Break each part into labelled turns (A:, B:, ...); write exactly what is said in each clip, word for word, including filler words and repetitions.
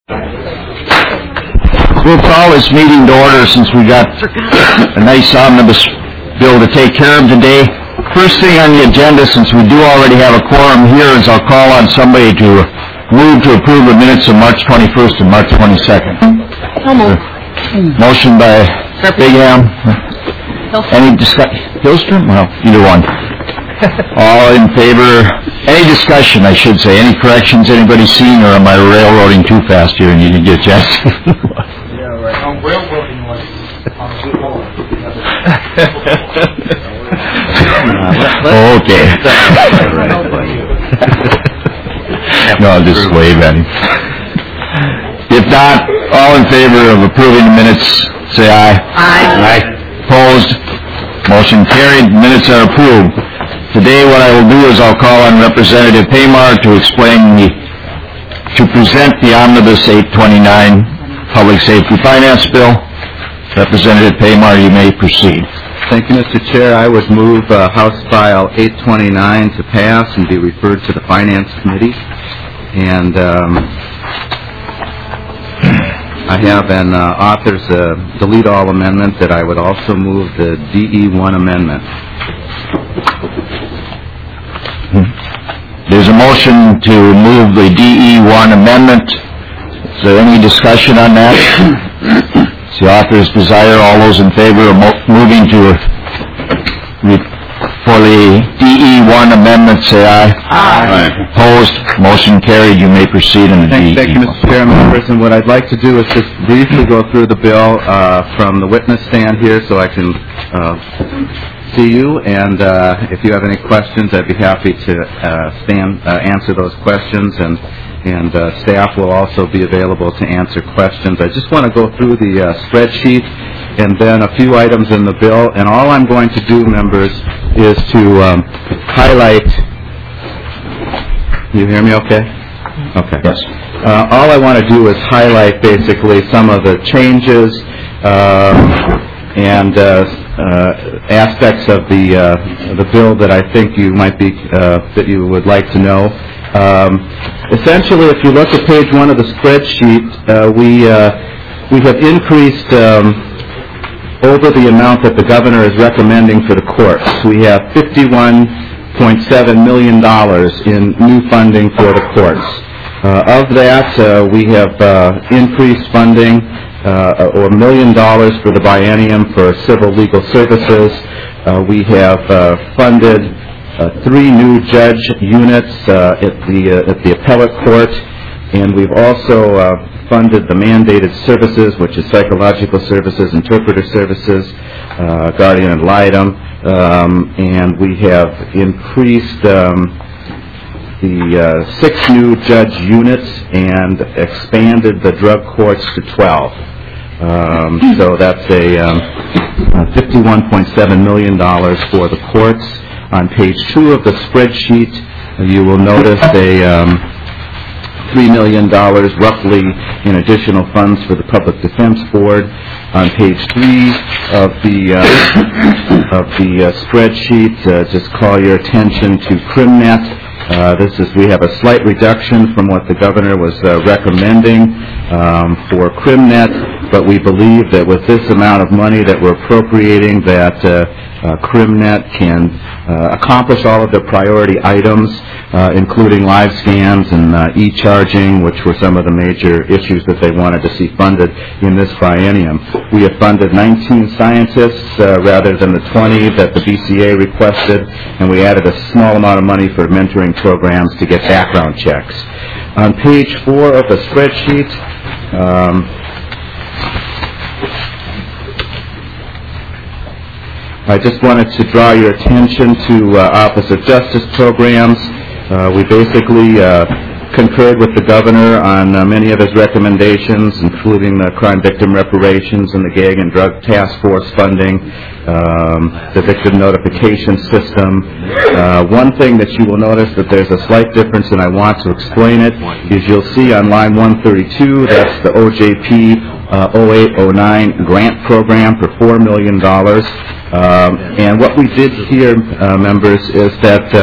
A: We'll call this meeting to order since we got a nice omnibus bill to take care of today. First thing on the agenda, since we do already have a quorum here, is I'll call on somebody to move to approve the minutes of March twenty-first and March twenty-second.
B: So moved.
A: Motion by Bigham. Any discussion? Hillstrom? Well, either one. All in favor? Any discussion, I should say. Any corrections anybody seen, or am I railroading too fast here and you didn't get a chance?
C: Yeah, right. I'm railroading one.
A: Okay. No, I'll just wave at him. If not, all in favor of approving the minutes, say aye.
B: Aye.
A: Aye. Opposed? Motion carried. Minutes are approved. Today what I will do is I'll call on Representative Paymar to explain the, to present the Omnibus eight twenty-nine Public Safety Finance Bill. Representative Paymar, you may proceed.
D: Thank you, Mister Chair. I would move uh, House File eight twenty-nine to pass and be referred to the Finance Committee. And um, I have an uh, author's uh, delete all amendment that I would also move the D E one amendment.
A: There's a motion to move the D E one amendment. Is there any discussion on that? It's the author's desire. All those in favor of mo- moving to re- for the D E one amendment, say aye.
B: Aye.
A: Opposed? Motion carried. You may proceed in the
D: Thank,
A: D E one.
D: thank you, Mister Chair, members. And what I'd like to do is just briefly go through the bill uh, from the witness stand here so I can uh, see you. And uh, if you have any questions, I'd be happy to uh, stand uh, answer those questions. And and uh, staff will also be available to answer questions. I just want to go through the uh, spreadsheet and then a few items in the bill. And all I'm going to do, members, is to um, highlight. You hear me okay? Okay.
A: Yes.
D: Uh, all I want to do is highlight basically some of the changes um, and uh, uh, aspects of the uh, the bill that I think you might be uh, that you would like to know. Um, essentially, if you look at page one of the spreadsheet, uh, we uh, we have increased um, over the amount that the governor is recommending for the courts. We have fifty-one point seven million dollars in new funding for the courts. Uh, of that, uh, we have uh, increased funding, uh, or a million dollars for the biennium for civil legal services. Uh, we have uh, funded uh, three new judge units uh, at the uh, at the appellate court, and we've also uh, funded the mandated services, which is psychological services, interpreter services, uh, guardian ad litem, um, and we have increased um, the uh, six new judge units and expanded the drug courts to twelve. Um, so that's a um, fifty-one point seven million dollars for the courts. On page two of the spreadsheet, uh, you will notice a um, three million dollars roughly in additional funds for the Public Defense Board. On page three of the uh, of the uh, spreadsheet, uh, just call your attention to CrimNet. Uh, this is we have a slight reduction from what the governor was uh, recommending um, for CrimNet, but we believe that with this amount of money that we're appropriating, that uh, uh, CrimNet can uh, accomplish all of their priority items, uh, including live scans and uh, e-charging, which were some of the major issues that they wanted to see funded in this biennium. We have funded nineteen scientists uh, rather than the twenty that the B C A requested, and we added a small amount of money for mentoring programs to get background checks. On page four of the spreadsheet, um, I just wanted to draw your attention to uh, Office of Justice programs. Uh, we basically uh, concurred with the governor on uh, many of his recommendations, including the crime victim reparations and the gag and drug task force funding, um, the victim notification system. Uh, one thing that you will notice that there's a slight difference, and I want to explain it, is you'll see on line one thirty-two, that's the O J P uh, oh eight oh nine grant program for four million dollars. Um, and what we did here, uh, members, is that uh,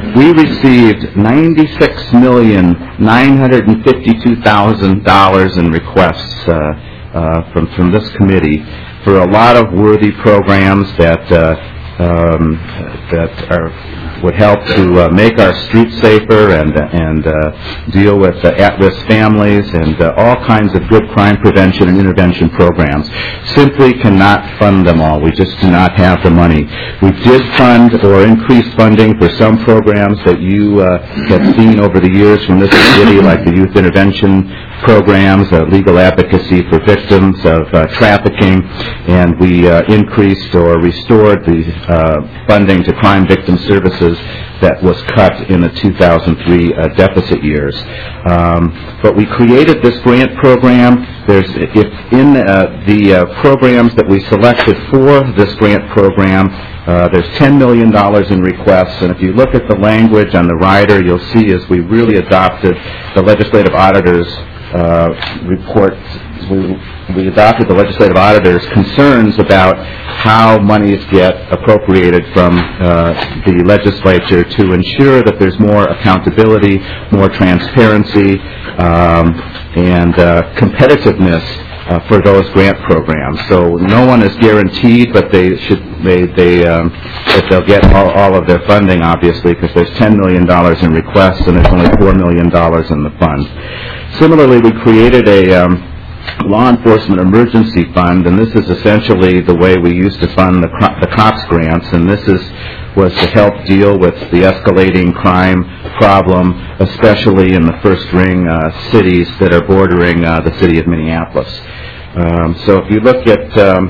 D: we received ninety-six million nine hundred fifty-two thousand dollars in requests uh, uh, from, from this committee for a lot of worthy programs that uh, um, that are would help to uh, make our streets safer and and uh, deal with uh, at-risk families and uh, all kinds of good crime prevention and intervention programs. Simply cannot fund them all. We just do not have the money. We did fund or increase funding for some programs that you uh, have seen over the years from this committee, like the youth intervention programs, uh, legal advocacy for victims of uh, trafficking, and we uh, increased or restored the uh, funding to crime victim services that was cut in the two thousand three uh, deficit years. Um, but we created this grant program. There's, if in uh, the uh, programs that we selected for this grant program, uh, there's ten million dollars in requests, and if you look at the language on the rider, you'll see as we really adopted the legislative auditor's uh, report, we, we adopted the legislative auditor's concerns about how monies get appropriated from uh, the legislature to ensure that there's more accountability, more transparency, um, and uh, competitiveness uh, for those grant programs. So no one is guaranteed, but they should they they um, that they'll get all, all of their funding, obviously, because there's ten million dollars in requests and there's only four million dollars in the fund. Similarly, we created a um, law enforcement emergency fund, and this is essentially the way we used to fund the, the COPS grants, and this is was to help deal with the escalating crime problem, especially in the first ring uh, cities that are bordering uh, the city of Minneapolis. Um, so if you look at, um,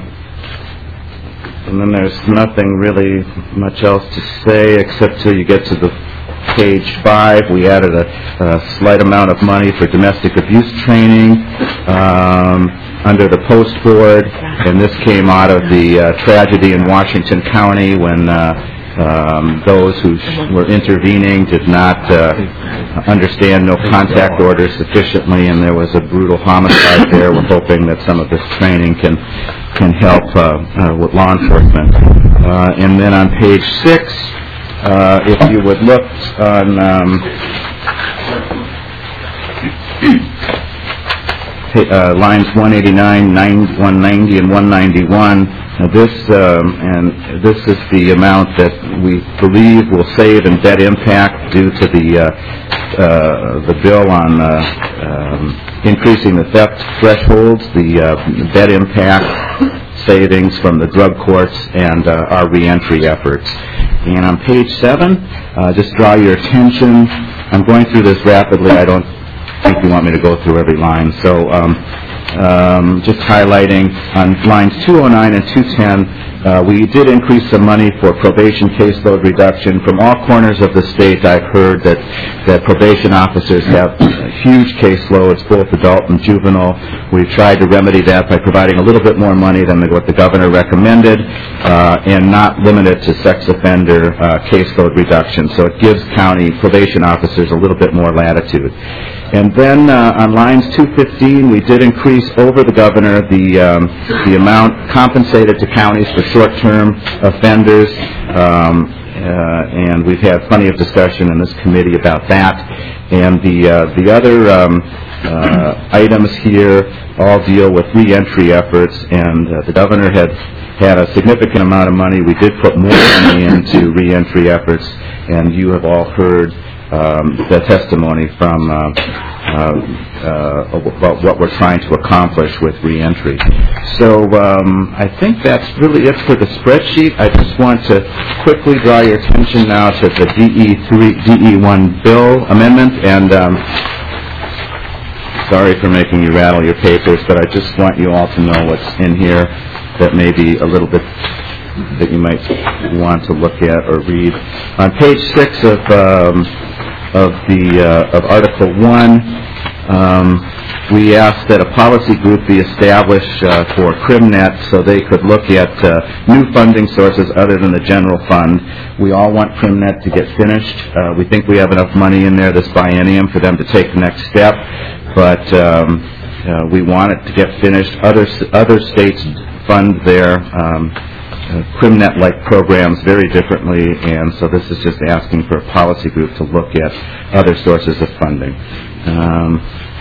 D: and then there's nothing really much else to say except till you get to the page five. We added a, a slight amount of money for domestic abuse training um, under the Post Board, and this came out of the uh, tragedy in Washington County when uh, um, those who were intervening did not uh, understand no contact orders sufficiently, and there was a brutal homicide there. We're hoping that some of this training can can help uh, uh, with law enforcement. Uh, and then on page six, Uh, if you would look on um, uh, lines one eighty-nine, one ninety, and one ninety-one, uh, this um, and this is the amount that we believe will save in debt impact due to the uh, uh, the bill on uh, um, increasing the theft thresholds, the uh, debt impact savings from the drug courts, and uh, our reentry efforts. And on page seven, uh, just draw your attention. I'm going through this rapidly. I don't think you want me to go through every line. So um, um, just highlighting on lines two oh nine and two ten, uh, we did increase some money for probation caseload reduction. From all corners of the state, I've heard that, that probation officers have huge caseloads, both adult and juvenile. We've tried to remedy that by providing a little bit more money than what the governor recommended, uh, and not limit it to sex offender uh, caseload reduction. So it gives county probation officers a little bit more latitude. And then uh, on lines two fifteen, we did increase over the governor the um, the amount compensated to counties for short-term offenders, um, uh, and we've had plenty of discussion in this committee about that. And the uh, the other um, uh, items here all deal with reentry efforts, and uh, the governor had had a significant amount of money. We did put more money into reentry efforts, and you have all heard Um, the testimony from uh, uh, uh, about what we're trying to accomplish with reentry. So um, I think that's really it for the spreadsheet. I just want to quickly draw your attention now to the D E three, D E one bill amendment, and um, sorry for making you rattle your papers, but I just want you all to know what's in here that may be a little bit that you might want to look at or read. On page six of um, of the uh, of Article One, um, we asked that a policy group be established uh, for CrimNet so they could look at uh, new funding sources other than the general fund. We all want CrimNet to get finished. Uh, we think we have enough money in there this biennium for them to take the next step, but um, uh, we want it to get finished. Other other states fund their um, CrimNet-like programs very differently, and so this is just asking for a policy group to look at other sources of funding. Um,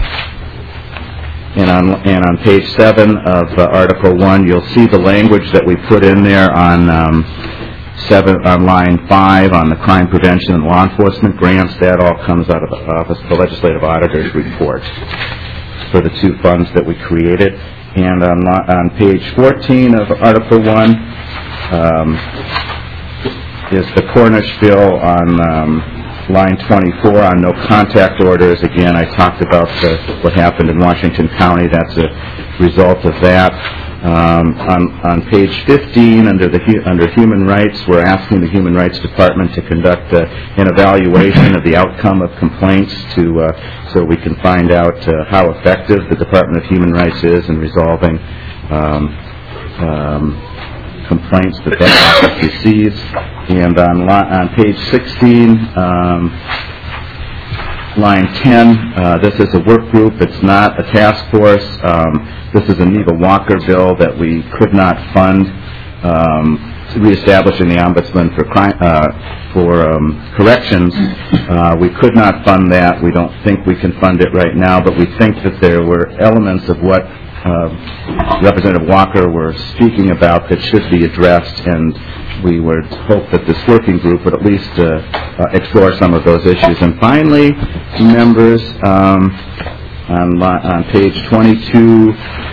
D: and on and on page seven of uh, Article One, you'll see the language that we put in there on um, seven on line five on the crime prevention and law enforcement grants. That all comes out of the Office of the Legislative Auditor's report for the two funds that we created. And on, on page fourteen of Article One um, is the Cornish bill on um, line twenty-four on no contact orders. Again, I talked about the, what happened in Washington County. That's a result of that. Um, on, on page fifteen, under the under human rights, we're asking the Human Rights Department to conduct uh, an evaluation of the outcome of complaints, to uh, so we can find out uh, how effective the Department of Human Rights is in resolving um, um, complaints that that office receives. And on on page sixteen. Um, Line ten, uh, this is a work group. It's not a task force. Um, this is a Neva Walker bill that we could not fund, um, reestablishing the ombudsman for crime, uh, for um, corrections. Uh, we could not fund that. We don't think we can fund it right now, but we think that there were elements of what uh, Representative Walker were speaking about that should be addressed, and we would hope that this working group would at least uh, uh, explore some of those issues. And finally, members, um, on, li- on page twenty-two,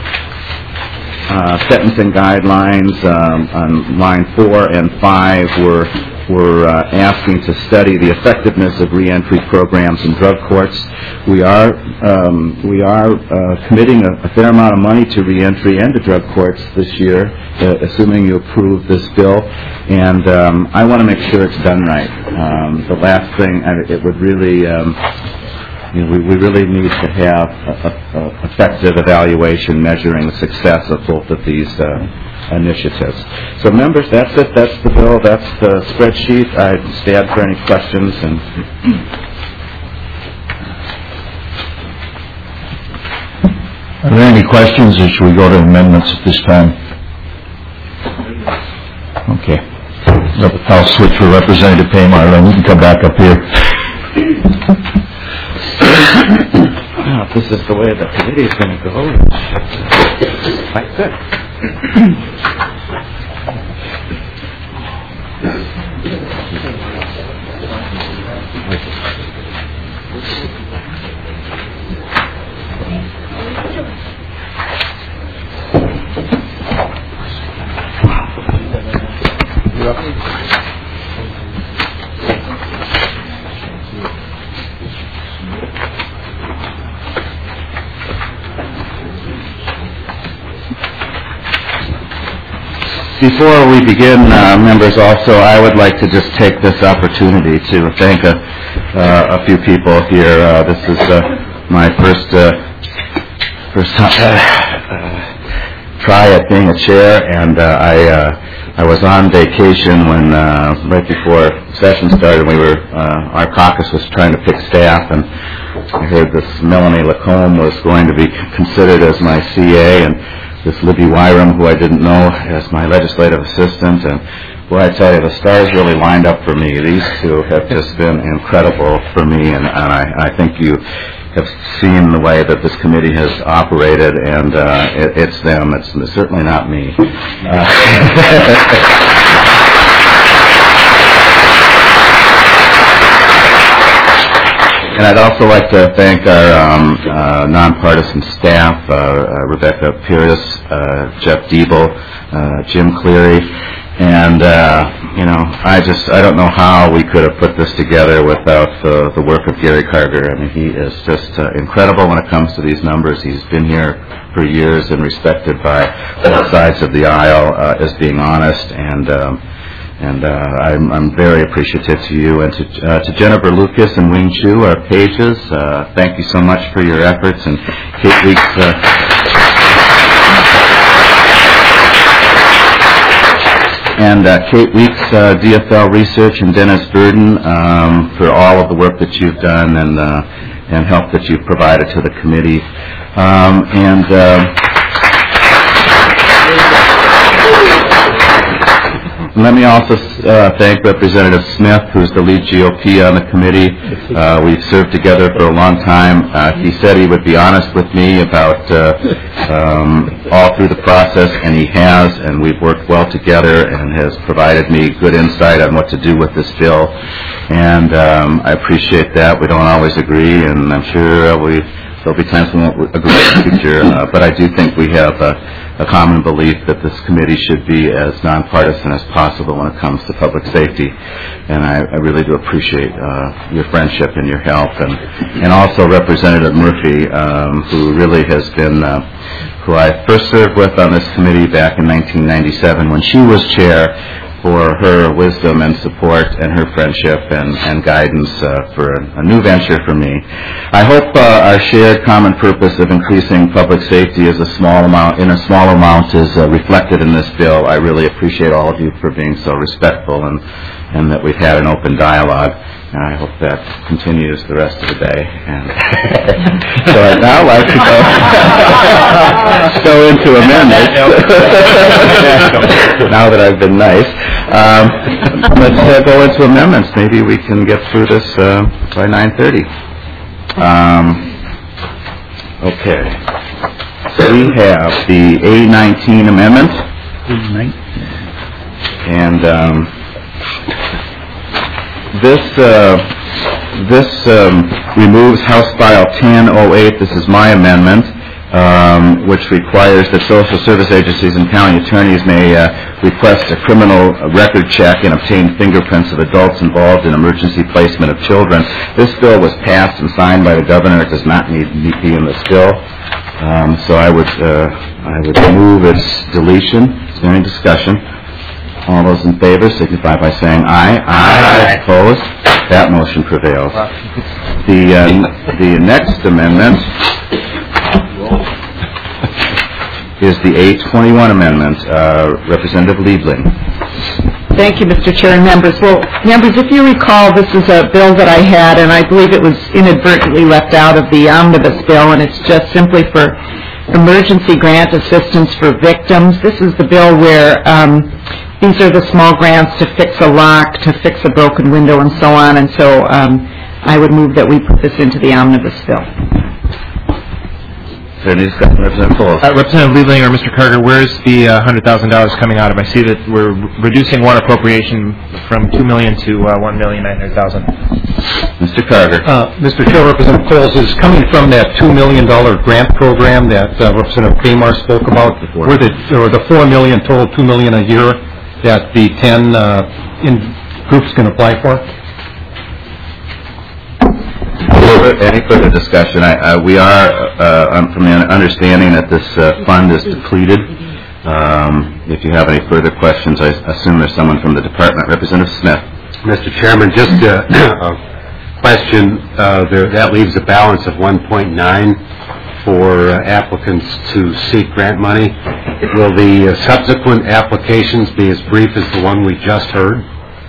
D: uh, sentencing guidelines, um, on line four and five, we're, we're uh, asking to study the effectiveness of reentry programs in drug courts. We are um, we are uh, committing a, a fair amount of money to reentry and to drug courts this year, uh, assuming you approve this bill. And um, I want to make sure it's done right. Um, the last thing, I, it would really, um, you know, we, we really need to have a, a, a effective evaluation measuring the success of both of these uh, initiatives. So, members, that's it. That's the bill. That's the spreadsheet. I stand for any questions. And
A: are there any questions, or should we go to amendments at this time? Okay. I'll switch for Representative Paymar, and you can come back up here.
D: Well, if this is the way the committee is going to go, it's quite good. Before we begin, uh, members, also, I would like to just take this opportunity to thank a, uh, a few people here. Uh, this is uh, my first uh, first time, uh, uh, try at being a chair, and uh, I uh, I was on vacation when uh, right before session started. We were uh, our caucus was trying to pick staff, and I heard this Melanie Lacombe was going to be considered as my C A, and this Libby Wyram, who I didn't know, as my legislative assistant. And boy, I tell you, the stars really lined up for me. These two have just been incredible for me, and, and I, I think you have seen the way that this committee has operated, and uh, it, it's them. It's, it's certainly not me. Uh, And I'd also like to thank our um, uh, nonpartisan staff, uh, uh, Rebecca Pierce, uh, Jeff Diebel, uh, Jim Cleary, and, uh, you know, I just, I don't know how we could have put this together without uh, the work of Gary Carter. I mean, he is just uh, incredible when it comes to these numbers. He's been here for years and respected by both sides of the aisle uh, as being honest, and um, And uh, I'm, I'm very appreciative to you, and to, uh, to Jennifer Lucas and Wing Chu, our pages. Uh, thank you so much for your efforts. And Kate Weeks, uh, and uh, Kate Weeks, uh, D F L Research, and Dennis Burden um, for all of the work that you've done and uh, and help that you've provided to the committee. Um, and uh, let me also uh, thank Representative Smith, who's the lead G O P on the committee. Uh, we've served together for a long time. Uh, he said he would be honest with me about uh, um, all through the process, and he has, and we've worked well together and has provided me good insight on what to do with this bill. And um, I appreciate that. We don't always agree, and I'm sure uh, we there'll be times we won't agree in the future, uh, but I do think we have a, a common belief that this committee should be as nonpartisan as possible when it comes to public safety. And I, I really do appreciate uh, your friendship and your help. And, and also Representative Murphy, um, who really has been, uh, who I first served with on this committee back in nineteen ninety-seven when she was chair, for her wisdom and support and her friendship and, and guidance uh, for a, a new venture for me. I hope uh, our shared common purpose of increasing public safety is a small amount, in a small amount is uh, reflected in this bill. I really appreciate all of you for being so respectful and, and that we've had an open dialogue. And I hope that continues the rest of the day. And so I'd now like to go, go into amendments. Now that I've been nice. Um, let's uh, go into amendments. Maybe we can get through this uh, by nine thirty. Um, okay. So we have the A nineteen amendment. And um, this uh, this um, removes House File ten oh eight. This is my amendment, um, which requires that social service agencies and county attorneys may uh, request a criminal record check and obtain fingerprints of adults involved in emergency placement of children. This bill was passed and signed by the governor. It does not need to be in this bill. Um, so I would uh, I would move its deletion. Is there any discussion? All those in favor signify by saying aye. Aye. Aye. Opposed? That motion prevails. The uh, the next amendment is the A twenty-one amendment. Uh, Representative Liebling.
E: Thank you, Mister Chair and members. Well, members, if you recall, this is a bill that I had, and I believe it was inadvertently left out of the omnibus bill, and it's just simply for emergency grant assistance for victims. This is the bill where um, these are the small grants to fix a lock, to fix a broken window, and so on. And so um, I would move that we put this into the omnibus bill.
D: Is there any discussion, Representative Coles?
F: Uh, Representative Liebling or Mister Carter, where's the uh, one hundred thousand dollars coming out of? I see that we're reducing one appropriation from two million dollars to uh, one million nine hundred thousand dollars.
D: Mister Carter.
G: Uh, Mister Chair, Representative Coles, is coming from that two million dollars grant program that uh, Representative Pamar spoke about, where the, or the four million dollars total, two million dollars a year that the ten uh, in groups can apply for?
D: Any further discussion? I, uh, we are uh, from the understanding that this uh, fund is depleted. Um, if you have any further questions, I assume there's someone from the department. Representative Smith.
B: Mister Chairman, just uh, a question. Uh, there, that leaves a balance of one point nine for uh, applicants to seek grant money. Will the uh, subsequent applications be as brief as the one we just heard?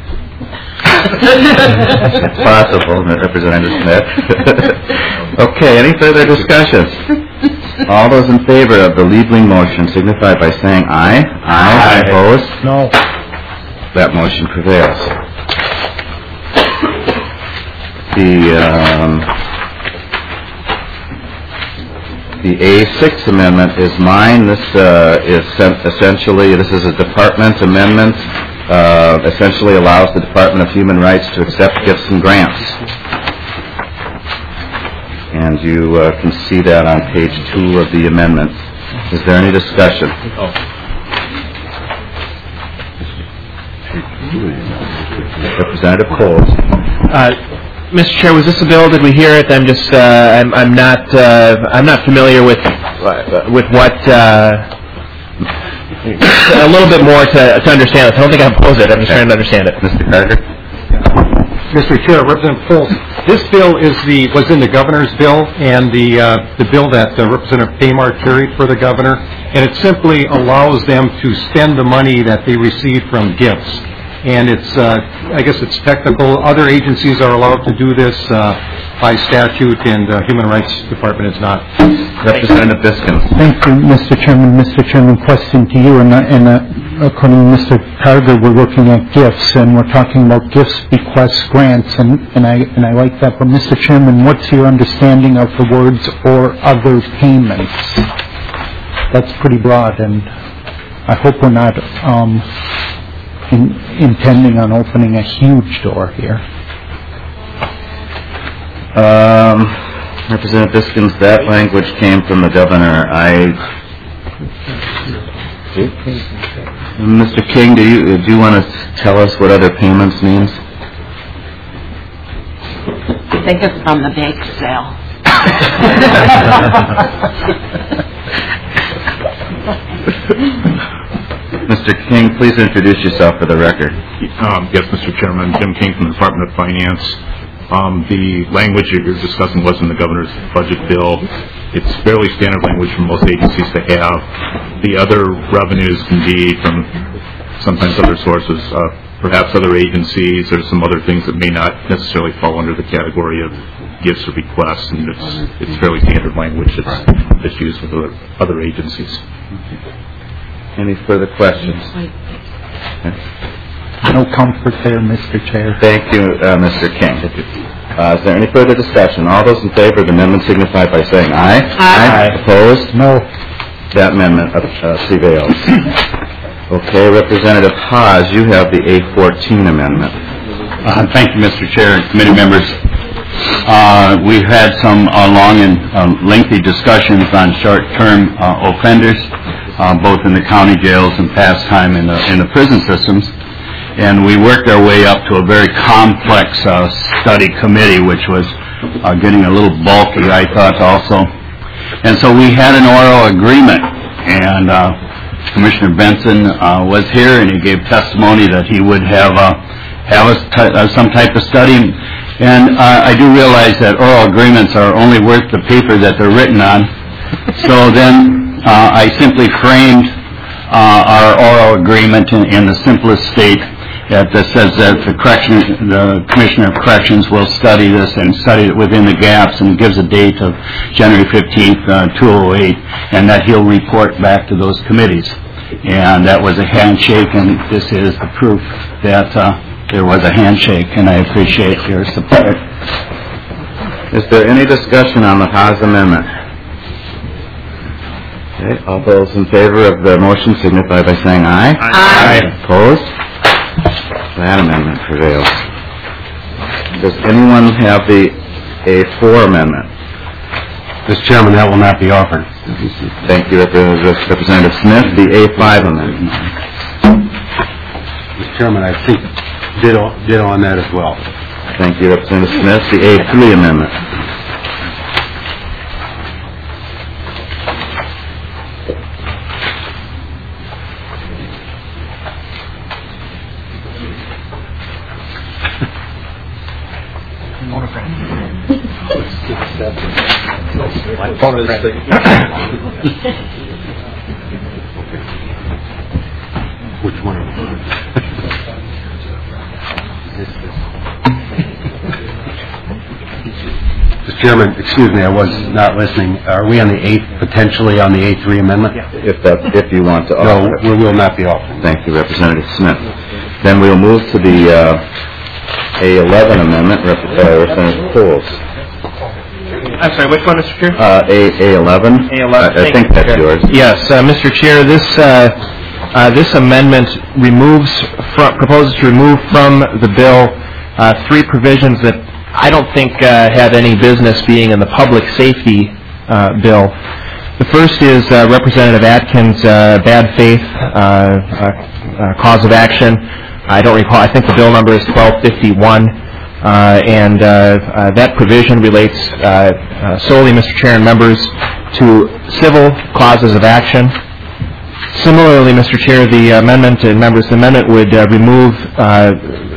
D: It's possible, Representative Smith. Okay, any further discussion? All those in favor of the Liebling motion signify by saying aye. Aye. Aye. Opposed?
G: No.
D: That motion prevails. The um, the A six amendment is mine. This uh, is essentially, this is a department amendment. Uh, essentially allows the Department of Human Rights to accept gifts and grants. And you uh, can see that on page two of the amendment. Is there any discussion? Oh. Representative Coles.
F: Uh, Mister Chair, was this a bill? Did we hear it? I'm just, uh, I'm, I'm not, uh, I'm not familiar with, uh, with what. Uh, a little bit more to, to understand this. I don't think I oppose it. I'm just trying to understand it.
D: Mister Carter.
G: Mister Chair, Representative Coles, this bill is the was in the governor's bill and the uh, the bill that uh, Representative Pamar carried for the governor, and it simply allows them to spend the money that they receive from gifts. and it's, uh, I guess it's technical. Other agencies are allowed to do this uh, by statute, and the Human Rights Department is not.
D: Representative Biskins.
H: Thank you, Mister Chairman. Mister Chairman, question to you, and, uh, and uh, according to Mister Carter, we're looking at gifts, and we're talking about gifts, bequests, grants, and, and I and I like that. But Mister Chairman, what's your understanding of the words "or other payments"? That's pretty broad, and I hope we're not um, in, intending on opening a huge door here.
D: Um, Representative Biskins, that language came from the governor. I, Mister King, do you do you want to tell us what other payments means?
I: I think it's from the bake sale.
D: Mister King, please introduce yourself for the record.
J: Um, yes, Mister Chairman, Jim King from the Department of Finance. Um, the language that you're discussing was in the governor's budget bill. It's fairly standard language for most agencies to have. The other revenues can be from sometimes other sources, uh, perhaps other agencies or some other things that may not necessarily fall under the category of gifts or bequests, and it's, it's fairly standard language that's, that's used with other, other agencies.
D: Any further questions?
H: No comfort there, Mister Chair.
D: Thank you, uh, Mister King. Uh, is there any further discussion? All those in favor of the amendment signify by saying aye.
I: Aye.
H: Aye.
D: Opposed?
H: No.
D: That amendment uh, uh, prevails. Okay, Representative Haas, you have the A fourteen amendment.
K: Uh, thank you, Mister Chair and committee members. Uh, we've had some uh, long and uh, lengthy discussions on short-term uh, offenders, uh, both in the county jails and past time in the, in the prison systems. And we worked our way up to a very complex uh, study committee, which was uh, getting a little bulky, I thought, also. And so we had an oral agreement, and uh, Commissioner Benson uh, was here, and he gave testimony that he would have uh, have a t- uh, some type of study. And uh, I do realize that oral agreements are only worth the paper that they're written on. So then uh, I simply framed uh, our oral agreement in, in the simplest state. That says that the correction, the Commissioner of Corrections will study this and study it within the gaps, and gives a date of January fifteenth, uh, two thousand eight, and that he'll report back to those committees. And that was a handshake, and this is the proof that uh, there was a handshake, and I appreciate your support.
D: Is there any discussion on the Haas amendment? Okay, all those in favor of the motion signify by saying aye.
I: Aye.
D: Aye. Opposed? That amendment prevails. Does anyone have the A four amendment?
B: Mister Chairman, that will not be offered.
D: Thank you, Representative Smith. The A five amendment.
B: Mister Chairman, I think ditto, ditto on that as well.
D: Thank you, Representative Smith. The A three amendment.
B: Which one? Mister Chairman, excuse me, I was not listening. Are we on the eighth, potentially on the A three amendment?
D: If that, if you want to offer
B: No,
D: it.
B: we will not be offering.
D: Thank you, Representative Smith. Then we'll move to the uh, A eleven amendment, Rep- uh, Representative Coles.
F: I'm sorry, which one, Mister Chair?
D: Uh, A eleven.
F: A eleven.
D: I, I
F: Thank
D: think
F: you,
D: that's
F: Chair.
D: yours.
F: Yes, uh, Mister Chair, this uh, uh, this amendment removes from, proposes to remove from the bill uh, three provisions that I don't think uh, have any business being in the public safety uh, bill. The first is uh, Representative Atkins' uh, bad faith uh, uh, uh, cause of action. I don't recall. I think the bill number is twelve fifty-one. Uh, and uh, uh, that provision relates uh, uh, solely, Mister Chair and members, to civil causes of action. Similarly, Mister Chair, the amendment and members, the amendment would uh, remove, uh,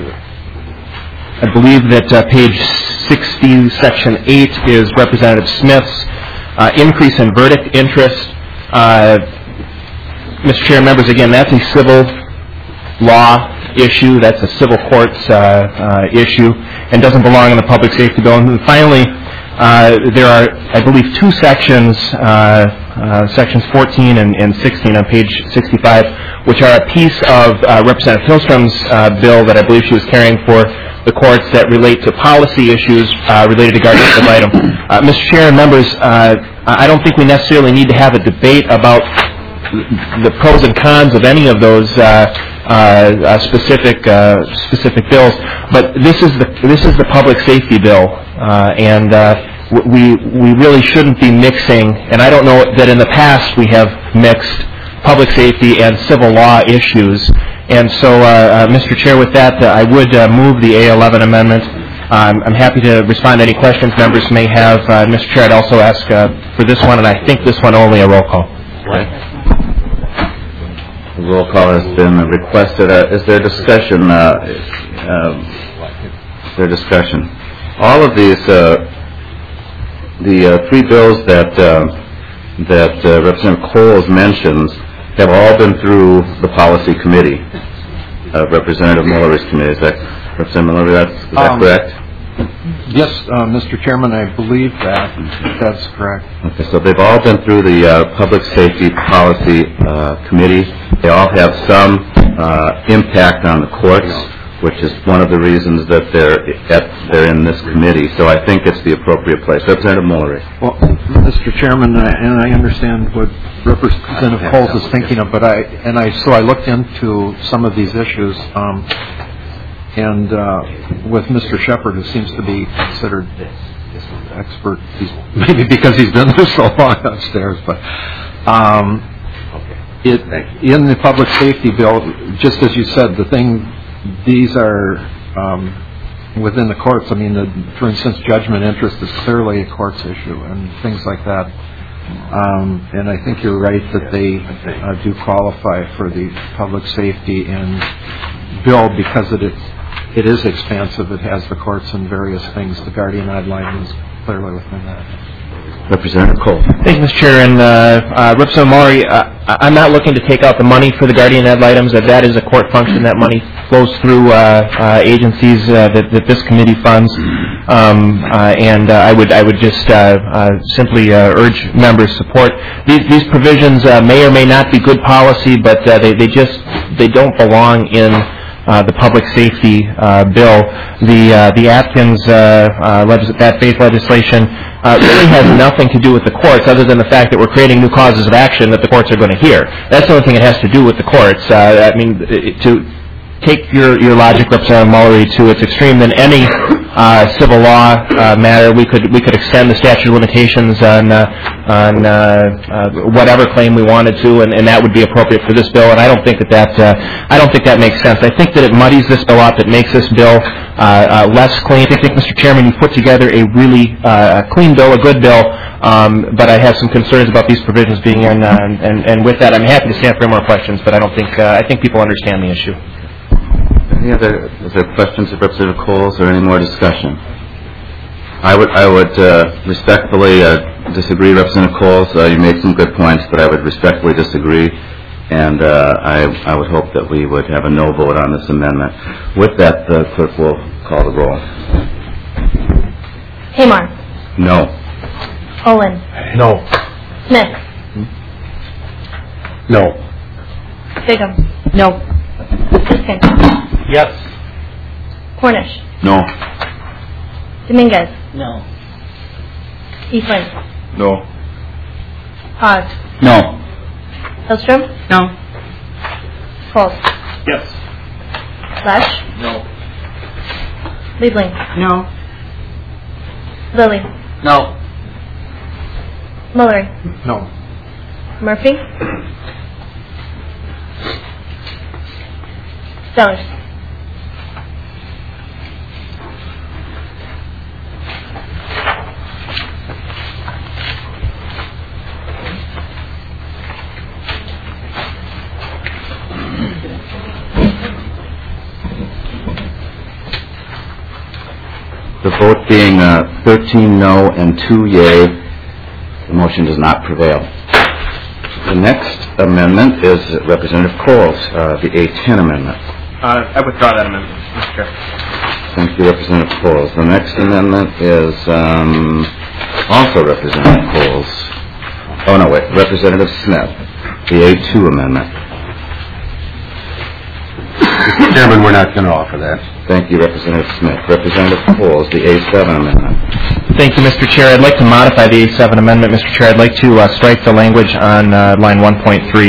F: I believe that uh, page sixty, section eight is Representative Smith's uh, increase in verdict interest. Uh, Mister Chair and members, again, that's a civil law issue. That's a civil courts uh, uh, issue and doesn't belong in the public safety bill. And then finally, uh, there are, I believe, two sections, uh, uh, sections fourteen and, and sixteen on page sixty-five, which are a piece of uh, Representative Hillstrom's uh, bill that I believe she was carrying for the courts that relate to policy issues uh, related to guardian ad litem. Uh, Mister Chair and members, uh, I don't think we necessarily need to have a debate about the pros and cons of any of those uh, uh, uh, specific uh, specific bills, but this is the this is the public safety bill, uh, and uh, we we really shouldn't be mixing. And I don't know that in the past we have mixed public safety and civil law issues. And so, uh, uh, Mister Chair, with that, uh, I would uh, move the A eleven amendment. Um, I'm happy to respond to any questions members may have. Uh, Mister Chair, I'd also ask uh, for this one, and I think this one only, a roll call.
D: Okay. The roll call has been requested. Uh, is there discussion? Uh, uh, is there discussion? All of these, uh, the uh, three bills that uh, that uh, Representative Coles mentions, have all been through the policy committee, uh, Representative Mullery's committee. Is that, Representative Mullery, that's, is that
L: um,
D: correct?
L: Yes, uh, Mister Chairman, I believe that. That's correct.
D: Okay, so they've all been through the uh, Public Safety Policy uh, Committee. They all have some uh, impact on the courts, which is one of the reasons that they're at, they're in this committee. So I think it's the appropriate place. Representative Mullery.
L: Well, Mister Chairman, I, and I understand what Representative Coles is thinking of, but I and I so I looked into some of these issues, um, and uh, with Mister Shepard, who seems to be considered expert, he's, maybe because he's been there so long upstairs, but um, it in the public safety bill, just as you said, the thing. These are um, within the courts. I mean, the, for instance, judgment interest is clearly a courts issue and things like that. Um, and I think you're right that they uh, do qualify for the public safety and bill because it is, it is expansive. It has the courts and various things. The guardian ad litem is clearly within that.
D: Representative Cole.
F: Thank you, Mister Chair. And uh, uh, Representative Mullery, uh, I'm not looking to take out the money for the guardian ad litem. That that is a court function. That money flows through uh, uh, agencies uh, that, that this committee funds. Um, uh, and uh, I would I would just uh, uh, simply uh, urge members' support. These, these provisions uh, may or may not be good policy, but uh, they they just they don't belong in Uh, the public safety uh, bill. The uh, the Atkins uh, uh, legis- bad faith legislation uh, really has nothing to do with the courts, other than the fact that we're creating new causes of action that the courts are going to hear. That's the only thing it has to do with the courts. Uh, I mean, to take your your logic, Representative Mullery, to its extreme, then any uh, civil law uh, matter we could we could extend the statute of limitations on uh, on uh, uh, whatever claim we wanted to, and, and that would be appropriate for this bill. And I don't think that that uh, I don't think that makes sense. I think that it muddies this bill up. It makes this bill uh, uh, less clean. I think, Mister Chairman, you've put together a really uh, clean bill, a good bill. Um, but I have some concerns about these provisions being in. Uh, and, and with that, I'm happy to stand for more questions. But I don't think uh, I think people understand the issue.
D: Any other is there questions of Representative Coles or any more discussion? I would I would uh, respectfully uh, disagree, Representative Coles. Uh, you made some good points, but I would respectfully disagree, and uh, I I would hope that we would have a no vote on this amendment. With that, the clerk will call the roll.
M: Hamar.
D: No.
M: Olin.
L: No.
M: Smith.
L: No.
M: Bigham.
E: No.
M: Diskin.
L: Yes.
M: Cornish.
D: No.
M: Dominguez.
I: No.
M: Eastland.
J: No.
M: Hawes.
K: No.
M: Hillstrom.
I: No.
M: Coles.
J: Yes.
M: Lesh.
J: No.
M: Liebling.
I: No.
M: Lilly.
I: No.
M: Mullery.
L: No.
M: Murphy. Sellers.
D: The vote being uh, thirteen no and two yea, the motion does not prevail. The next amendment is Representative Coles, uh, the A ten amendment.
F: Uh, I withdraw that amendment, Mister Chair.
D: Thank you, Representative Coles. The next amendment is um, also Representative Coles. Oh, no, wait, Representative Smith, the A two amendment.
B: Mister Chairman, we're not going to offer that.
D: Thank you, Representative Smith. Representative Coles, the A seven amendment.
F: Thank you, Mister Chair. I'd like to modify the A seven amendment, Mister Chair. I'd like to uh, strike the language on uh, line one point three.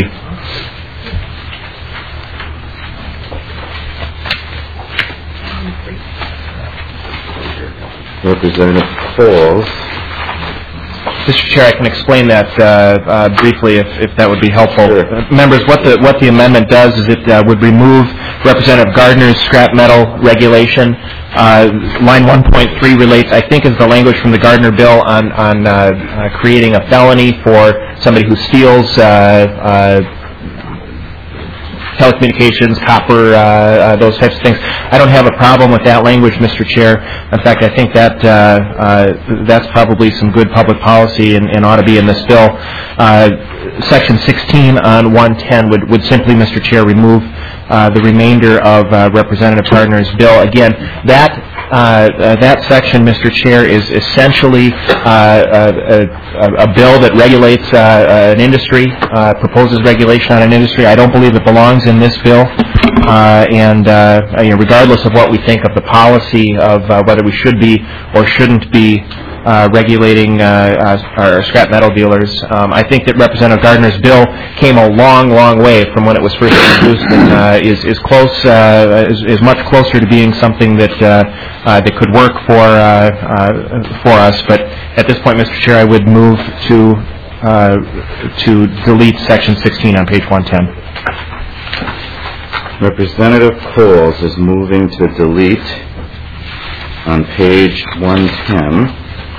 D: Representative Coles.
F: Mister Chair, I can explain that uh, uh, briefly if, if that would be helpful.
D: Sure.
F: Uh, members, what the what the amendment does is it uh, would remove Representative Gardner's scrap metal regulation. Uh, line one point three relates, I think, is the language from the Gardner bill on on uh, uh, creating a felony for somebody who steals uh, uh, telecommunications, copper, uh, uh, those types of things. I don't have a problem with that language, Mister Chair. In fact, I think that uh, uh, that's probably some good public policy and, and ought to be in this bill. Uh, Section sixteen on one ten would, would simply, Mister Chair, remove uh, the remainder of uh, Representative Gardner's bill. Again, that uh, uh, that section, Mister Chair, is essentially uh, a, a, a bill that regulates uh, an industry, uh, proposes regulation on an industry. I don't believe it belongs in this bill. Uh, and uh, you know, regardless of what we think of the policy of uh, whether we should be or shouldn't be uh, regulating uh, uh, our scrap metal dealers, um, I think that Representative Gardner's bill came a long, long way from when it was first introduced, and uh, is is close, uh, is, is much closer to being something that uh, uh, that could work for uh, uh, for us. But at this point, Mister Chair, I would move to uh, to delete Section sixteen on page one ten.
D: Representative Coles is moving to delete on page one ten,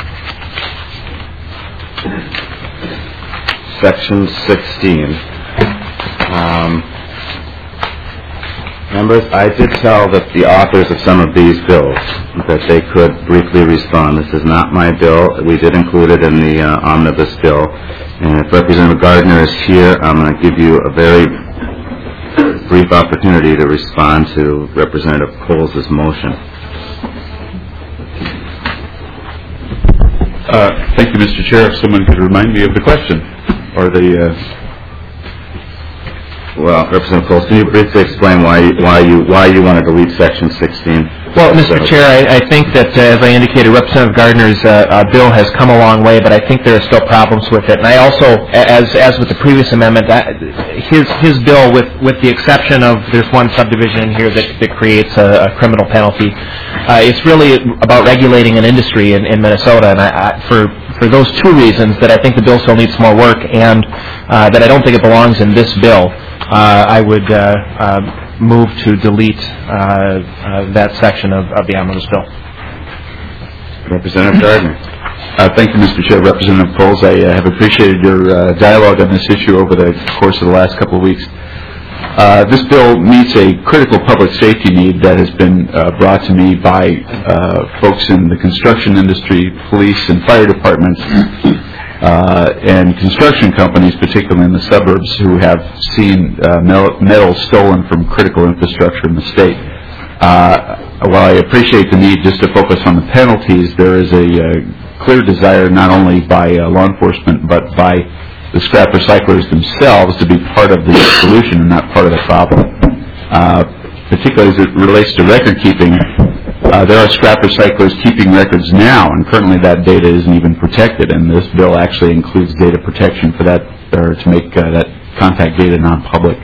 D: section sixteen. Um, members, I did tell that the authors of some of these bills that they could briefly respond. This is not my bill. We did include it in the uh, omnibus bill. And if Representative Gardner is here, I'm going to give you a very brief opportunity to respond to Representative Coles' motion.
J: Uh, thank you, Mister Chair. If someone could remind me of the question or the. Uh...
D: Well, Representative Coles, can you briefly explain why you, why you why you want to delete Section sixteen?
F: Well, Mister Chair, I, I think that, uh, as I indicated, Representative Gardner's uh, uh, bill has come a long way, but I think there are still problems with it. And I also, as as with the previous amendment, that his his bill, with, with the exception of there's one subdivision in here that, that creates a, a criminal penalty, uh, it's really about regulating an industry in, in Minnesota. And I, I, for for those two reasons, that I think the bill still needs more work, and uh, that I don't think it belongs in this bill, uh, I would uh, uh, move to delete uh, uh, that section of, of the omnibus bill.
D: Representative Gardner.
J: Uh, thank you, Mister Chair. Representative Coles, I uh, have appreciated your uh, dialogue on this issue over the course of the last couple of weeks. Uh, this bill meets a critical public safety need that has been uh, brought to me by uh, folks in the construction industry, police and fire departments, uh, and construction companies, particularly in the suburbs, who have seen uh, metal stolen from critical infrastructure in the state. Uh, while I appreciate the need just to focus on the penalties, there is a uh, clear desire not only by uh, law enforcement but by the scrap recyclers themselves to be part of the solution and not part of the problem. Uh, particularly as it relates to record keeping, uh, there are scrap recyclers keeping records now, and currently that data isn't even protected, and this bill actually includes data protection for that, or to make uh, that contact data non-public.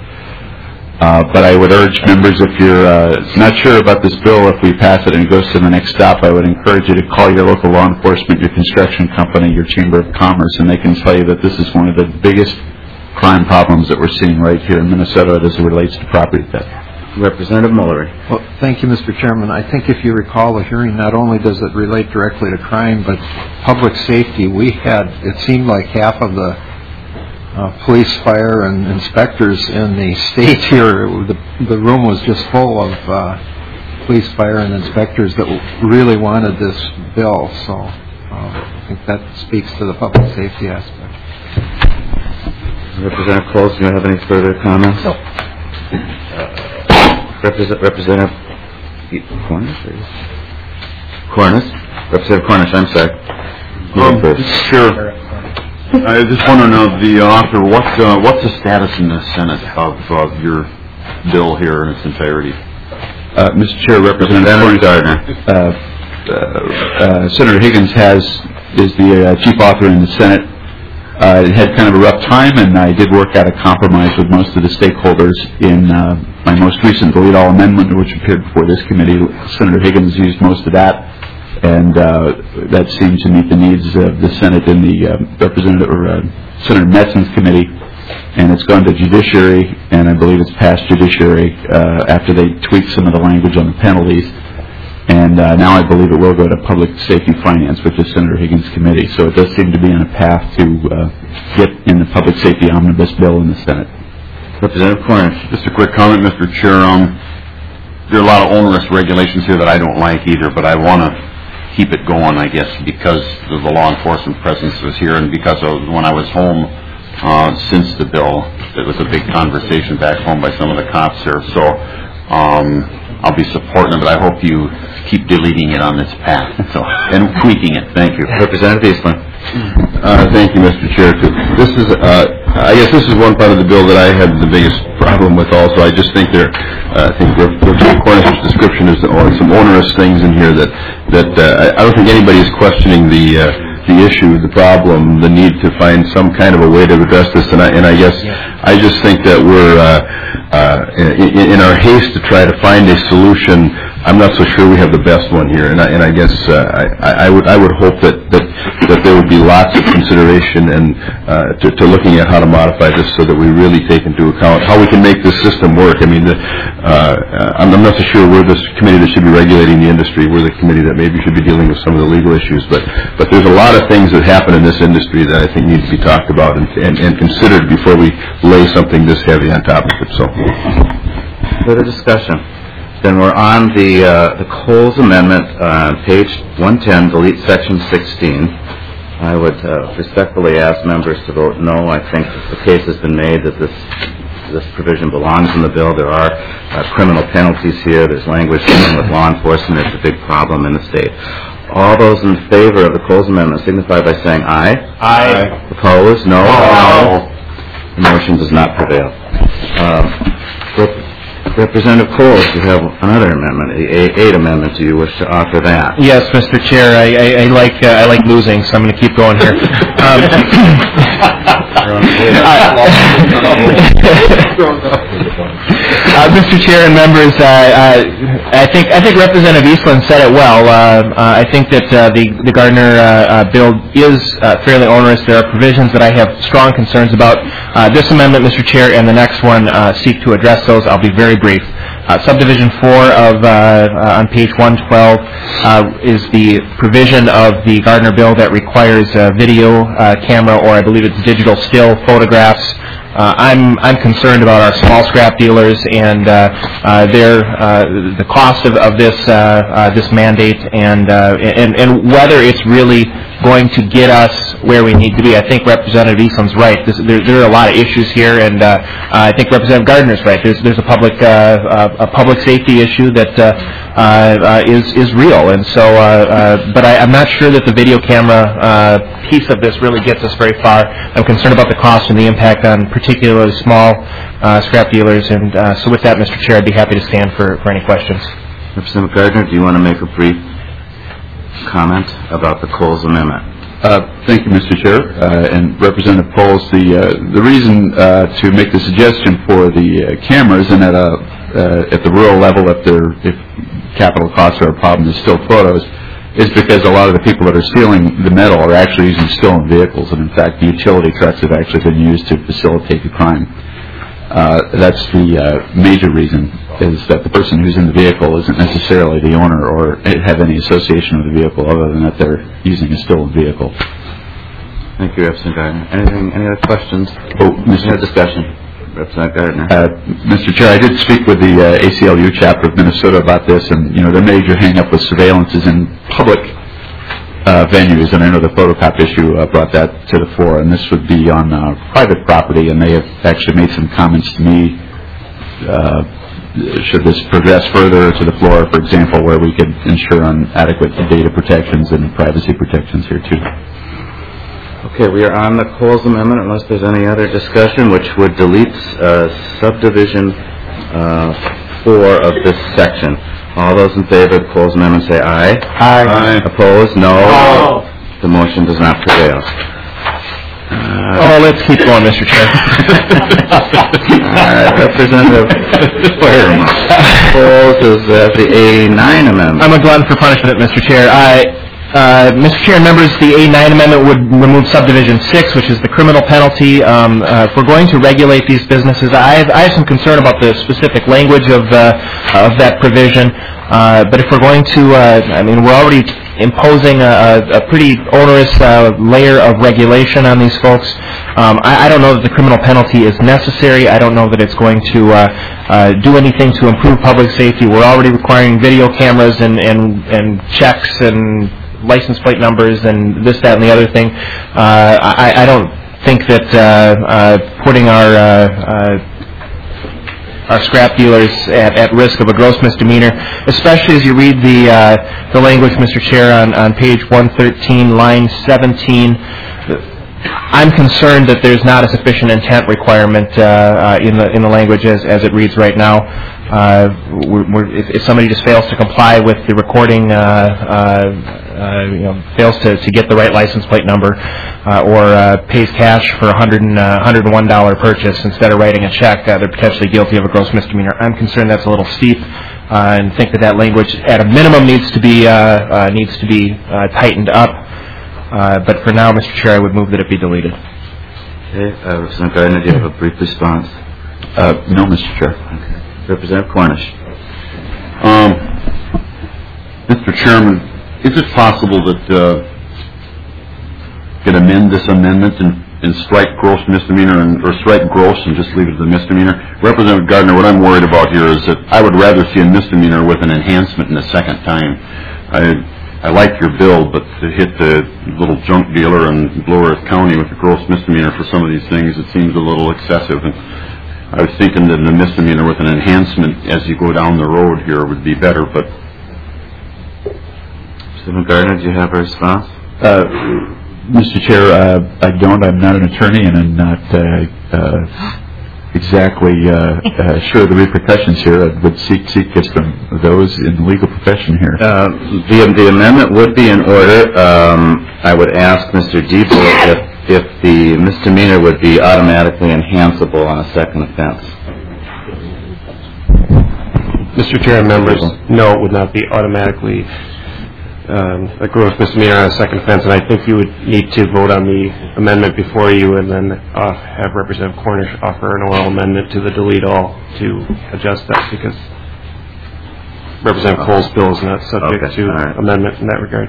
J: Uh, but I would urge members, if you're uh, not sure about this bill, if we pass it and it goes to the next stop, I would encourage you to call your local law enforcement, your construction company, your Chamber of Commerce, and they can tell you that this is one of the biggest crime problems that we're seeing right here in Minnesota as it relates to property theft.
D: Representative Mullery.
L: Well, thank you, Mister Chairman. I think if you recall the hearing, not only does it relate directly to crime, but public safety. We had, it seemed like half of the Uh, police, fire, and inspectors in the state here. The, the room was just full of uh, police, fire, and inspectors that really wanted this bill. So uh, I think that speaks to the public safety aspect.
D: Representative Coles, do you have any further comments?
E: So,
D: Represent- Representative Cornish? Cornish? Representative Cornish, I'm sorry.
N: Um, Sure. I just want to know, the author, what, uh, what's the status in the Senate of uh, your bill here in its entirety?
O: Uh, Mister Chair, Representative Gardner. Uh, uh, uh, Senator Higgins has is the uh, chief author in the Senate. Uh, it had kind of a rough time, and I did work out a compromise with most of the stakeholders in uh, my most recent delete all amendment, which appeared before this committee. Senator Higgins used most of that, and uh, that seemed to meet the needs of the Senate and the uh, Representative or uh, Senator Metzen's committee. And it's gone to Judiciary, and I believe it's passed Judiciary uh, after they tweaked some of the language on the penalties. And uh, now I believe it will go to Public Safety Finance, which is Senator Higgins' committee. So it does seem to be on a path to uh, get in the Public Safety Omnibus Bill in the Senate.
D: Representative Cornish.
N: Just a quick comment, Mister Chair. Um, there are a lot of onerous regulations here that I don't like either, but I want to keep it going, I guess, because of the law enforcement presence was here, and because of when I was home uh, since the bill, it was a big conversation back home by some of the cops here. So um, I'll be supporting it, but I hope you keep deleting it on its path so, and tweaking it. Thank you.
D: Representative Eastland.
O: Uh, thank you, Mister Chair. This is, uh, I guess, this is one part of the bill that I had the biggest problem with. Also, I just think there, uh, I think Representative Cornish's description is some onerous things in here that that uh, I don't think anybody is questioning the uh, the issue, the problem, the need to find some kind of a way to address this. And I and I guess I just think that we're uh, uh, in, in our haste to try to find a solution, I'm not so sure we have the best one here, and I, and I guess uh, I, I would I would hope that, that that there would be lots of consideration and uh, to, to looking at how to modify this so that we really take into account how we can make this system work. I mean, the, uh, I'm, I'm not so sure we're this committee that should be regulating the industry. We're the committee that maybe should be dealing with some of the legal issues, but but there's a lot of things that happen in this industry that I think need to be talked about and, and, and considered before we lay something this heavy on top of it. So,
D: further discussion. Then we're on the uh, the Coles Amendment, uh, page one ten, delete section sixteen. I would uh, respectfully ask members to vote no. I think the case has been made that this this provision belongs in the bill. There are uh, criminal penalties here. There's language dealing with law enforcement. It's a big problem in the state. All those in favor of the Coles Amendment signify by saying aye.
F: Aye.
D: Opposed? No.
F: No.
D: The motion does not prevail. Um, Representative Coles, you have another amendment, the eighth Amendment. Do you wish to offer that?
F: Yes, Mister Chair. I, I, I like uh, I like losing, so I'm going to keep going here. Um, uh, Mister Chair and members, uh, uh, I think I think Representative Eastland said it well. Uh, uh, I think that uh, the the Gardner uh, uh, bill is uh, fairly onerous. There are provisions that I have strong concerns about. Uh, this amendment, Mister Chair, and the next one uh, seek to address those. I'll be very brief. Uh, subdivision four of uh, uh, on page one twelve uh, is the provision of the Gardner bill that requires a video uh, camera, or I believe it's digital still photographs. Uh, I'm I'm concerned about our small scrap dealers and uh, uh, their uh, the cost of, of this uh, uh, this mandate and uh, and and whether it's really going to get us where we need to be. I think Representative Eastland's right. This, there, there are a lot of issues here, and uh, I think Representative Gardner's right. There's there's a public uh, uh, a public safety issue that uh, uh, uh, is is real, and so. Uh, uh, but I, I'm not sure that the video camera uh, piece of this really gets us very far. I'm concerned about the cost and the impact on particularly small uh, scrap dealers, and uh, so with that, Mister Chair, I'd be happy to stand for, for any questions.
D: Representative Gardner, do you want to make a brief comment about the Coles Amendment?
O: Uh, thank you, Mister Chair, uh, and Representative Poles. The uh, the reason uh, to make the suggestion for the uh, cameras and at a uh, at the rural level, if there if capital costs are a problem, is still photos, is because a lot of the people that are stealing the metal are actually using stolen vehicles, and in fact, the utility trucks have actually been used to facilitate the crime. Uh, that's the uh, major reason, is that the person who's in the vehicle isn't necessarily the owner or have any association with the vehicle other than that they're using a stolen vehicle.
D: Thank you, Representative Gardner. Anything, any other questions?
O: Oh, Mister
D: Any other discussion? Representative Gardner.
O: Uh, Mister Chair, I did speak with the uh, A C L U chapter of Minnesota about this, and you know their major hang-up with surveillance is in public Uh, venues, and I know the photocop issue uh, brought that to the fore, and this would be on uh, private property, and they have actually made some comments to me uh,
D: should this progress further to the floor, for example, where we could ensure on adequate data protections and privacy protections here too. Okay, we are on the Coles Amendment unless there's any other discussion, which would delete uh, subdivision uh, four of this section. All those in favor of the Coles Amendment say aye.
F: Aye.
D: Aye. Opposed? No. No. The motion does not prevail. Uh,
F: oh, let's keep going, Mister Chair.
D: uh, Representative Coles is uh, the A nine Amendment.
F: I'm a glutton for punishment, Mister Chair. I... Uh, Mister Chair and members, the A nine Amendment would remove Subdivision six, which is the criminal penalty. Um, uh, if we're going to regulate these businesses, I have, I have some concern about the specific language of, uh, of that provision. Uh, but if we're going to, uh, I mean, we're already imposing a, a pretty onerous uh, layer of regulation on these folks. Um, I, I don't know that the criminal penalty is necessary. I don't know that it's going to uh, uh, do anything to improve public safety. We're already requiring video cameras and, and, and checks and license plate numbers and this, that, and the other thing. Uh, I, I don't think that uh, uh, putting our uh, uh, our scrap dealers at, at risk of a gross misdemeanor, especially as you read the uh, the language, Mister Chair, on, on page one thirteen, line seventeen. I'm concerned that there's not a sufficient intent requirement uh, uh, in the in the language as, as it reads right now. Uh, we're, we're, if, if somebody just fails to comply with the recording, uh, uh, uh, you know, fails to, to get the right license plate number, uh, or uh, pays cash for a one hundred and, uh, one hundred one dollar purchase instead of writing a check, uh, they're potentially guilty of a gross misdemeanor. I'm concerned that's a little steep, uh, and think that that language, at a minimum, needs to be uh, uh, needs to be uh, tightened up. Uh, but for now, Mister Chair, I would move that it be deleted.
D: Okay, uh, Representative Gardner, do you have a brief response? Uh, no, Mister Chair. Okay. Representative Cornish.
N: Um, Mister Chairman, is it possible that uh, could amend this amendment and, and strike gross misdemeanor and, or strike gross and just leave it as a misdemeanor? Representative Gardner, what I'm worried about here is that I would rather see a misdemeanor with an enhancement in the second time. I I like your bill, but to hit the little junk dealer in Blue Earth County with a gross misdemeanor for some of these things, it seems a little excessive. And I was thinking that a misdemeanor with an enhancement as you go down the road here would be better, but...
D: Mister Gardner, do you have a response?
J: Uh, Mister Chair, uh, I don't. I'm not an attorney, and I'm not uh, uh, exactly uh, uh, sure of the repercussions here. I would seek seek it from those in the legal profession here.
D: Uh, the, the amendment would be in order. Um, I would ask Mister Diebel if if the misdemeanor would be automatically enhanceable on a second offense.
P: Mister Chair and members, no, it would not be automatically um, a gross misdemeanor on a second offense, and I think you would need to vote on the amendment before you and then uh, have Representative Cornish offer an oral amendment to the delete all to adjust that, because Representative Cole's bill is not subject
D: okay.
P: to
D: right.
P: amendment in that regard.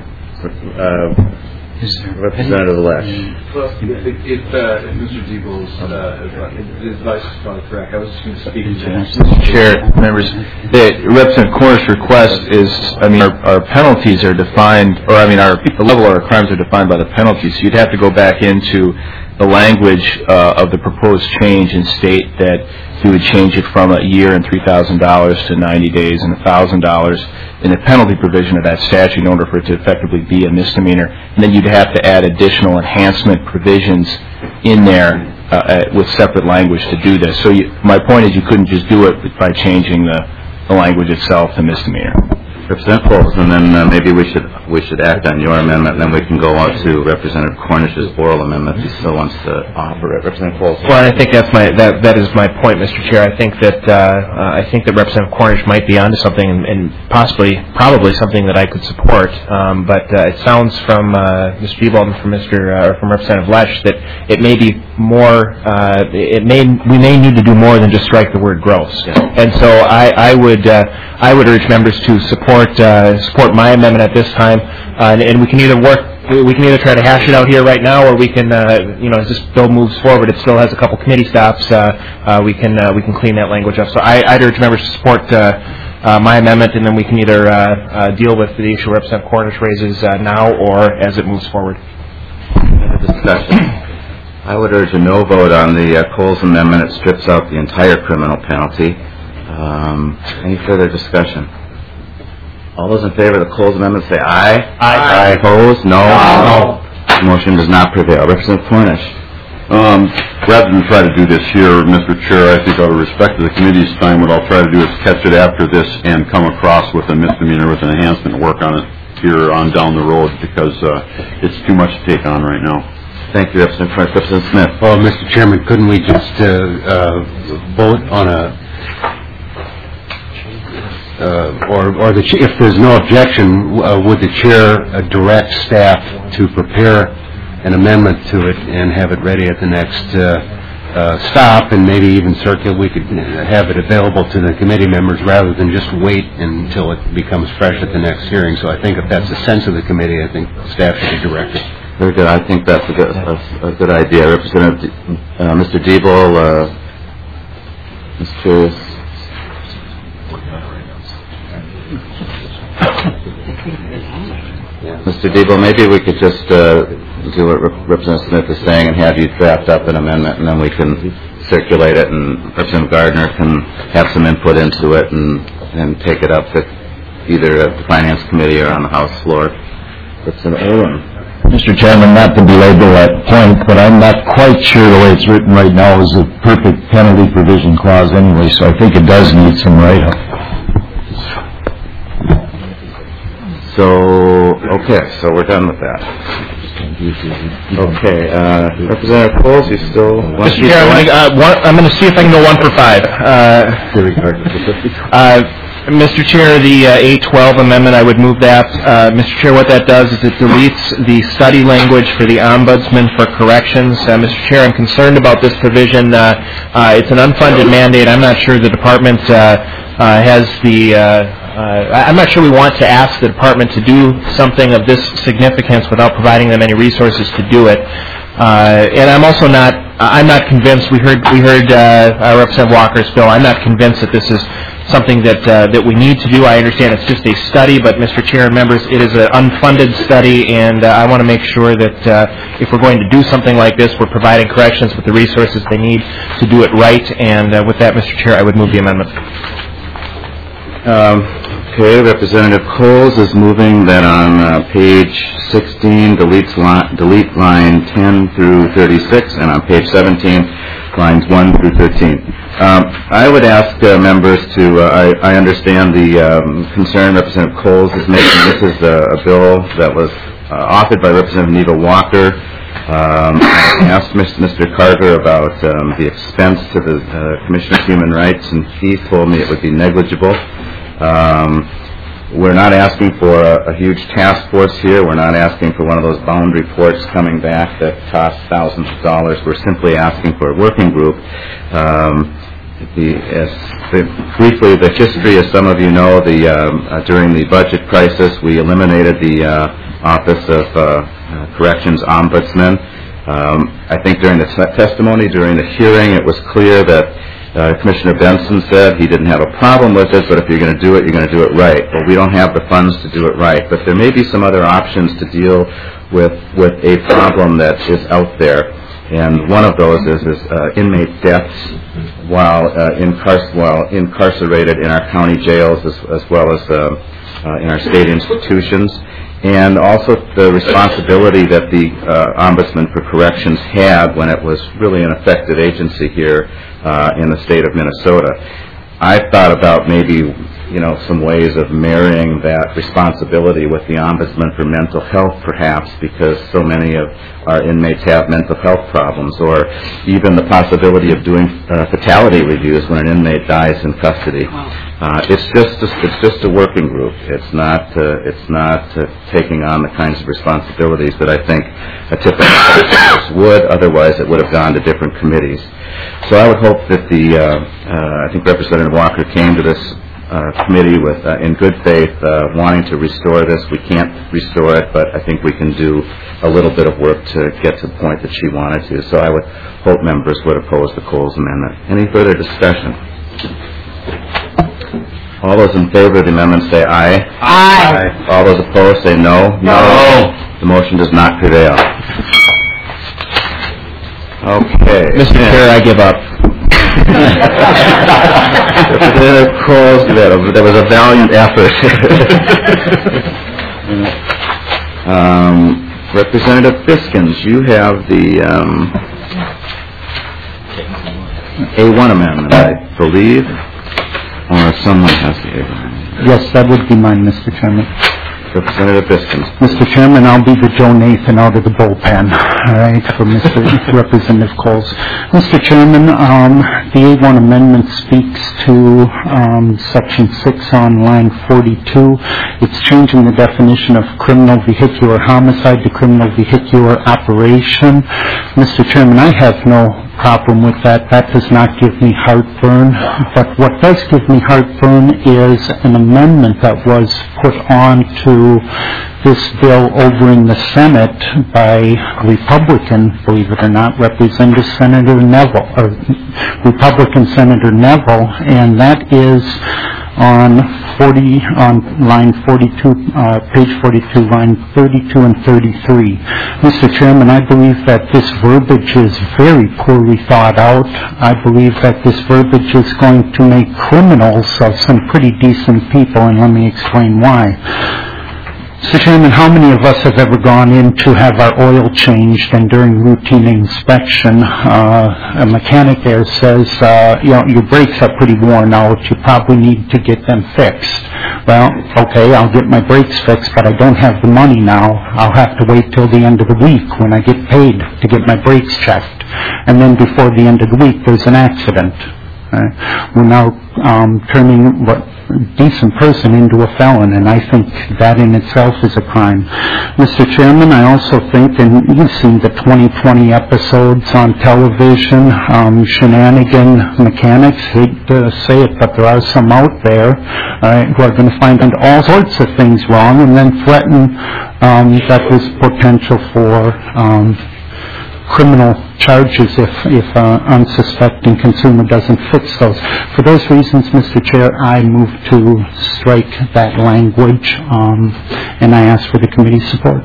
D: Uh, Representative Lesh.
C: Well, if, if, uh, if Mister Diebel's uh, his advice is probably correct, I was just going to speak to
A: Mister Chair, members, the Representative Cornish request is, I mean, our, our penalties are defined, or I mean, our the level of our crimes are defined by the penalties. So you'd have to go back into the language uh, of the proposed change and state that you would change it from a year and three thousand dollars to ninety days and one thousand dollars in the penalty provision of that statute in order for it to effectively be a misdemeanor. And then you'd have to add additional enhancement provisions in there uh, uh, with separate language to do this. So you, my point is you couldn't just do it by changing the, the language itself to misdemeanor.
D: Representative Coles, and then uh, maybe we should we should act on your amendment, and then we can go on to Representative Cornish's oral amendment if he still wants to offer it. Representative Coles.
F: Well, I think that's my that that is my point, Mister Chair. I think that uh, uh, I think that Representative Cornish might be onto something, and, and possibly, probably something that I could support. Um, but uh, it sounds from uh, Mister Diebel and from Mister Uh, or from Representative Lesh that it may be more. Uh, it may we may need to do more than just strike the word gross.
D: Yeah.
F: And so I, I would uh, I would urge members to support. Uh, support my amendment at this time, uh, and, and we can either work, we can either try to hash it out here right now, or we can, uh, you know, as this bill moves forward, it still has a couple committee stops. Uh, uh, we can uh, we can clean that language up. So I, I'd urge members to support uh, uh, my amendment, and then we can either uh, uh, deal with the issue Representative Cornish raises uh, now, or as it moves forward.
D: Discussion. I would urge a no vote on the uh, Coles amendment. It strips out the entire criminal penalty. Um, Any further discussion? All those in favor of the Coles amendment say aye.
F: Aye.
D: Opposed? No.
F: No.
D: Motion does not prevail. Representative Cornish.
O: Um, rather than try to do this here, Mister Chair, I think out of respect to the committee's time, what I'll try to do is catch it after this and come across with a misdemeanor with an enhancement and work on it here on down the road because uh, it's too much to take on right now.
D: Thank you, Representative Cornish. Representative Smith.
B: Well, Mister Chairman, couldn't we just uh, uh, vote on a Uh, or, or the ch- if there's no objection, uh, would the chair uh, direct staff to prepare an amendment to it and have it ready at the next uh, uh, stop, and maybe even circulate? We could have it available to the committee members rather than just wait until it becomes fresh at the next hearing. So I think if that's the sense of the committee, I think staff should be directed.
D: Very good. I think that's a good, a, a good idea. Representative uh, Mister Diebel, uh, Mister Mister Diebel, maybe we could just uh, do what Rep- Representative Smith is saying and have you draft up an amendment, and then we can circulate it, and Representative Gardner can have some input into it and, and take it up to either at the Finance Committee or on the House floor. Representative Olin.
A: Mister Chairman, not to belabor that point, but I'm not quite sure the way it's written right now is a perfect penalty provision clause anyway, so I think it does need some write-up.
D: So, okay, so we're done with that. Okay, uh, Representative Coles, you still want
F: Mister
D: to...
F: Chair, I'm going uh, one, I'm to see if I can go one for five. Uh, uh, Mister Chair, the uh, eight twelve amendment, I would move that. Uh, Mister Chair, what that does is it deletes the study language for the Ombudsman for corrections. Uh, Mister Chair, I'm concerned about this provision. Uh, uh, it's an unfunded mandate. I'm not sure the department uh, uh, has the... Uh, Uh, I'm not sure we want to ask the department to do something of this significance without providing them any resources to do it. Uh, and I'm also not, I'm not convinced, we heard we heard uh, Representative Walker's bill, I'm not convinced that this is something that uh, that we need to do. I understand it's just a study, but Mister Chair and members, it is an unfunded study, and uh, I want to make sure that uh, if we're going to do something like this, we're providing corrections with the resources they need to do it right. And uh, with that, Mister Chair, I would move the amendment.
D: Um, okay, Representative Coles is moving that on uh, page sixteen, deletes li- delete line ten through thirty-six, and on page seventeen, lines one through thirteen. Um, I would ask uh, members to, uh, I, I understand the um, concern Representative Coles is making. This is a, a bill that was uh, authored by Representative Neva Walker. Um, I asked Mister Carter about um, the expense to the uh, Commission of Human Rights, and he told me it would be negligible. Um, we're not asking for a, a huge task force here. We're not asking for one of those bound reports coming back that cost thousands of dollars. We're simply asking for a working group. Um, the, as the, briefly, the history, as some of you know, the, um, uh, during the budget crisis, we eliminated the uh, Office of uh, uh, Corrections Ombudsman. Um, I think during the t- testimony, during the hearing, it was clear that Uh, Commissioner Benson said he didn't have a problem with it, but if you're going to do it, you're going to do it right. Well, we don't have the funds to do it right, but there may be some other options to deal with with a problem that is out there. And one of those is, is uh, inmate deaths while, uh, incar- while incarcerated in our county jails as, as well as uh, uh, in our state institutions. And also the responsibility that the uh, Ombudsman for Corrections had when it was really an effective agency here uh, in the state of Minnesota. I've thought about maybe, you know, some ways of marrying that responsibility with the Ombudsman for mental health, perhaps, because so many of our inmates have mental health problems, or even the possibility of doing uh, fatality reviews when an inmate dies in custody. Uh, it's just a, it's just a working group. It's not uh, it's not uh, taking on the kinds of responsibilities that I think a typical case would. Otherwise, it would have gone to different committees. So I would hope that the uh, uh, I think Representative Walker came to this uh, committee with uh, in good faith, uh, wanting to restore this. We can't restore it, but I think we can do a little bit of work to get to the point that she wanted to. So I would hope members would oppose the Coles amendment. Any further discussion? All those in favor of the amendment say aye.
I: Aye.
D: Aye. All those opposed say no.
I: No.
D: The motion does not prevail. Okay.
F: Mister Chair, I give up.
D: Representative Coles, that was a valiant effort. um, Representative Biskins, you have the um, A one amendment, I believe, or someone has the A one amendment.
H: Yes, that would be mine, Mister Chairman.
D: Representative Biskins.
H: Mister Chairman, I'll be the Joe Nathan out of the bullpen, all right, for Mister Representative Coles. Mister Chairman, um, the A one amendment speaks to um, Section six on line forty-two. It's changing the definition of criminal vehicular homicide to criminal vehicular operation. Mister Chairman, I have no problem with that. That does not give me heartburn. But what does give me heartburn is an amendment that was put on to this bill over in the Senate by Republican, believe it or not, Representative Senator Neville, or Republican Senator Neville, and that is on forty, on line forty-two, uh, page forty-two, line thirty-two and thirty-three. Mister Chairman, I believe that this verbiage is very poorly thought out. I believe that this verbiage is going to make criminals of some pretty decent people, and let me explain why. Mister Chairman, how many of us have ever gone in to have our oil changed, and during routine inspection, uh, a mechanic there says, uh, you know, your brakes are pretty worn out, you probably need to get them fixed. Well, okay, I'll get my brakes fixed, but I don't have the money now. I'll have to wait till the end of the week when I get paid to get my brakes checked. And then before the end of the week, there's an accident. Uh, we're now um, turning what decent person into a felon, and I think that in itself is a crime. Mister Chairman, I also think, and you've seen the twenty twenty episodes on television, um, shenanigan mechanics, hate to say it, but there are some out there uh, who are going to find all sorts of things wrong and then threaten um, that there's potential for um, criminal charges if if uh, unsuspecting consumer doesn't fix those. For those reasons, Mister Chair, I move to strike that language, um, and I ask for the committee's support.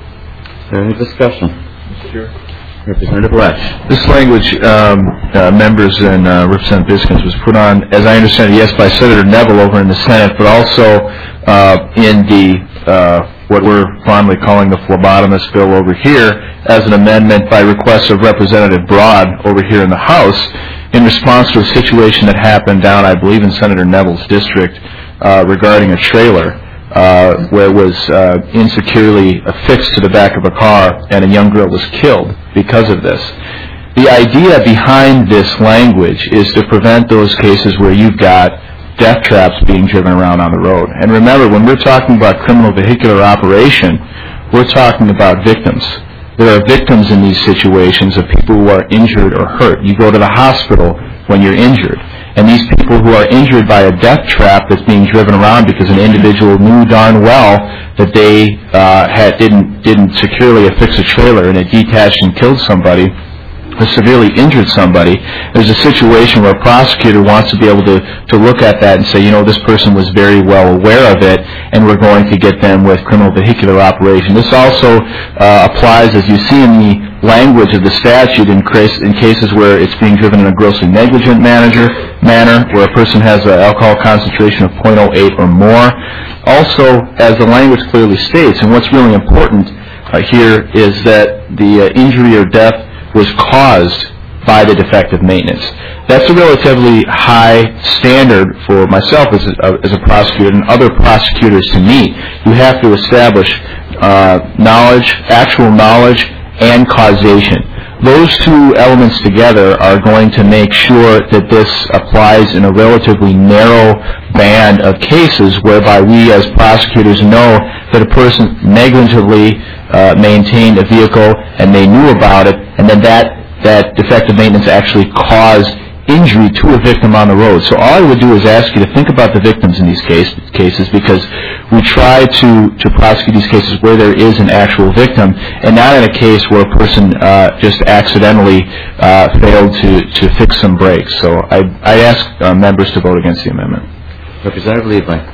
D: Is there any discussion?
A: Sure.
D: Representative Lesh.
A: This language, um, uh, members and uh, Representative Biskins, was put on, as I understand it, yes, by Senator Neville over in the Senate, but also uh, in the uh, what we're fondly calling the phlebotomist bill over here, as an amendment by request of Representative Broad over here in the House, in response to a situation that happened down, I believe, in Senator Neville's district uh, regarding a trailer uh, where it was uh, insecurely affixed to the back of a car, and a young girl was killed because of this. The idea behind this language is to prevent those cases where you've got death traps being driven around on the road. And remember, when we're talking about criminal vehicular operation, we're talking about victims. There are victims in these situations of people who are injured or hurt. You go to the hospital when you're injured. And these people who are injured by a death trap that's being driven around because an individual knew darn well that they uh, had, didn't, didn't securely affix a trailer and it detached and killed somebody, or severely injured somebody, there's a situation where a prosecutor wants to be able to, to look at that and say, you know, this person was very well aware of it, and we're going to get them with criminal vehicular operation. This also uh, applies, as you see in the language of the statute, in, case, in cases where it's being driven in a grossly negligent manager, manner, where a person has an alcohol concentration of zero point zero eight or more. Also, as the language clearly states, and what's really important uh, here is that the uh, injury or death was caused by the defective maintenance. That's a relatively high standard for myself as a, as a prosecutor and other prosecutors to meet. You have to establish uh, knowledge, actual knowledge, and causation. Those two elements together are going to make sure that this applies in a relatively narrow band of cases whereby we as prosecutors know that a person negligently uh, maintained a vehicle and they knew about it, and then that, that defective maintenance actually caused injury to a victim on the road. So all I would do is ask you to think about the victims in these case, cases because we try to, to prosecute these cases where there is an actual victim and not in a case where a person uh, just accidentally uh, failed to, to fix some brakes. So I, I ask uh, members to vote against the amendment.
D: Representative Liebling.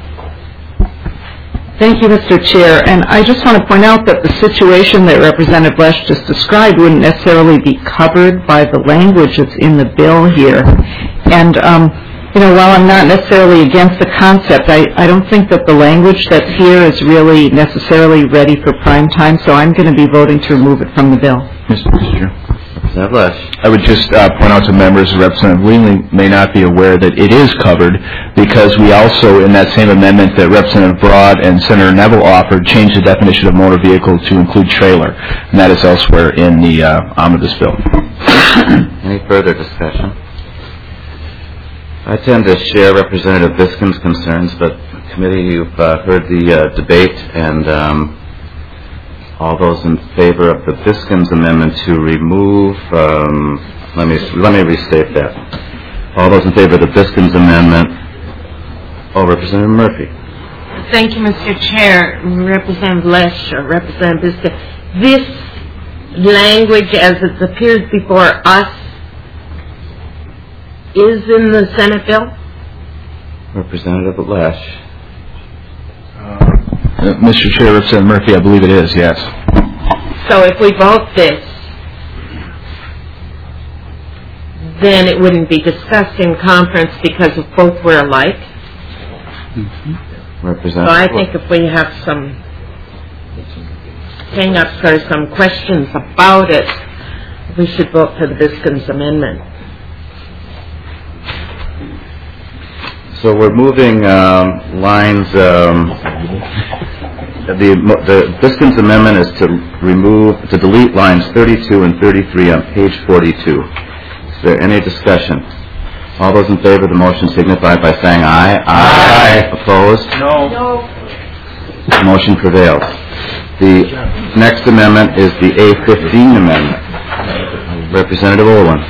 E: Thank you, Mister Chair. And I just want to point out that the situation that Representative Lesh just described wouldn't necessarily be covered by the language that's in the bill here. And um, you know, while I'm not necessarily against the concept, I, I don't think that the language that's here is really necessarily ready for prime time, so I'm going to be voting to remove it from the bill.
A: Mister Chair.
K: Representative Lesh.
A: I would just uh, point out to members, Representative Leland may not be aware that it is covered because we also, in that same amendment that Representative Broad and Senator Neville offered, changed the definition of motor vehicle to include trailer, and that is elsewhere in the uh, omnibus bill.
K: Any further discussion? I tend to share Representative Biskin's concerns, but committee, you've uh, heard the uh, debate, and um, all those in favor of the Biskin's amendment to remove, um, let me let me restate that. All those in favor of the Biskin's amendment, oh, Representative Murphy.
I: Thank you, Mister Chair. Representative Lesh or Representative Biskin. This language, as it appears before us, is in the Senate bill?
K: Representative Lesh.
A: Uh, Mister Chair, Representative Murphy, I believe it is, yes.
I: So if we vote this, then it wouldn't be discussed in conference because if both were alike.
K: Mm-hmm.
I: So
K: Representative.
I: I think if we have some hang-ups or some questions about it, we should vote for the Biskin's amendment.
K: So we're moving um, lines. Um, the the Biskin's amendment is to remove, to delete lines thirty-two and thirty-three on page forty-two. Is there any discussion? All those in favor of the motion signify by saying aye. Aye. Aye. Opposed?
I: No. No.
K: Motion prevails. The next amendment is the A fifteen amendment. Representative Olin.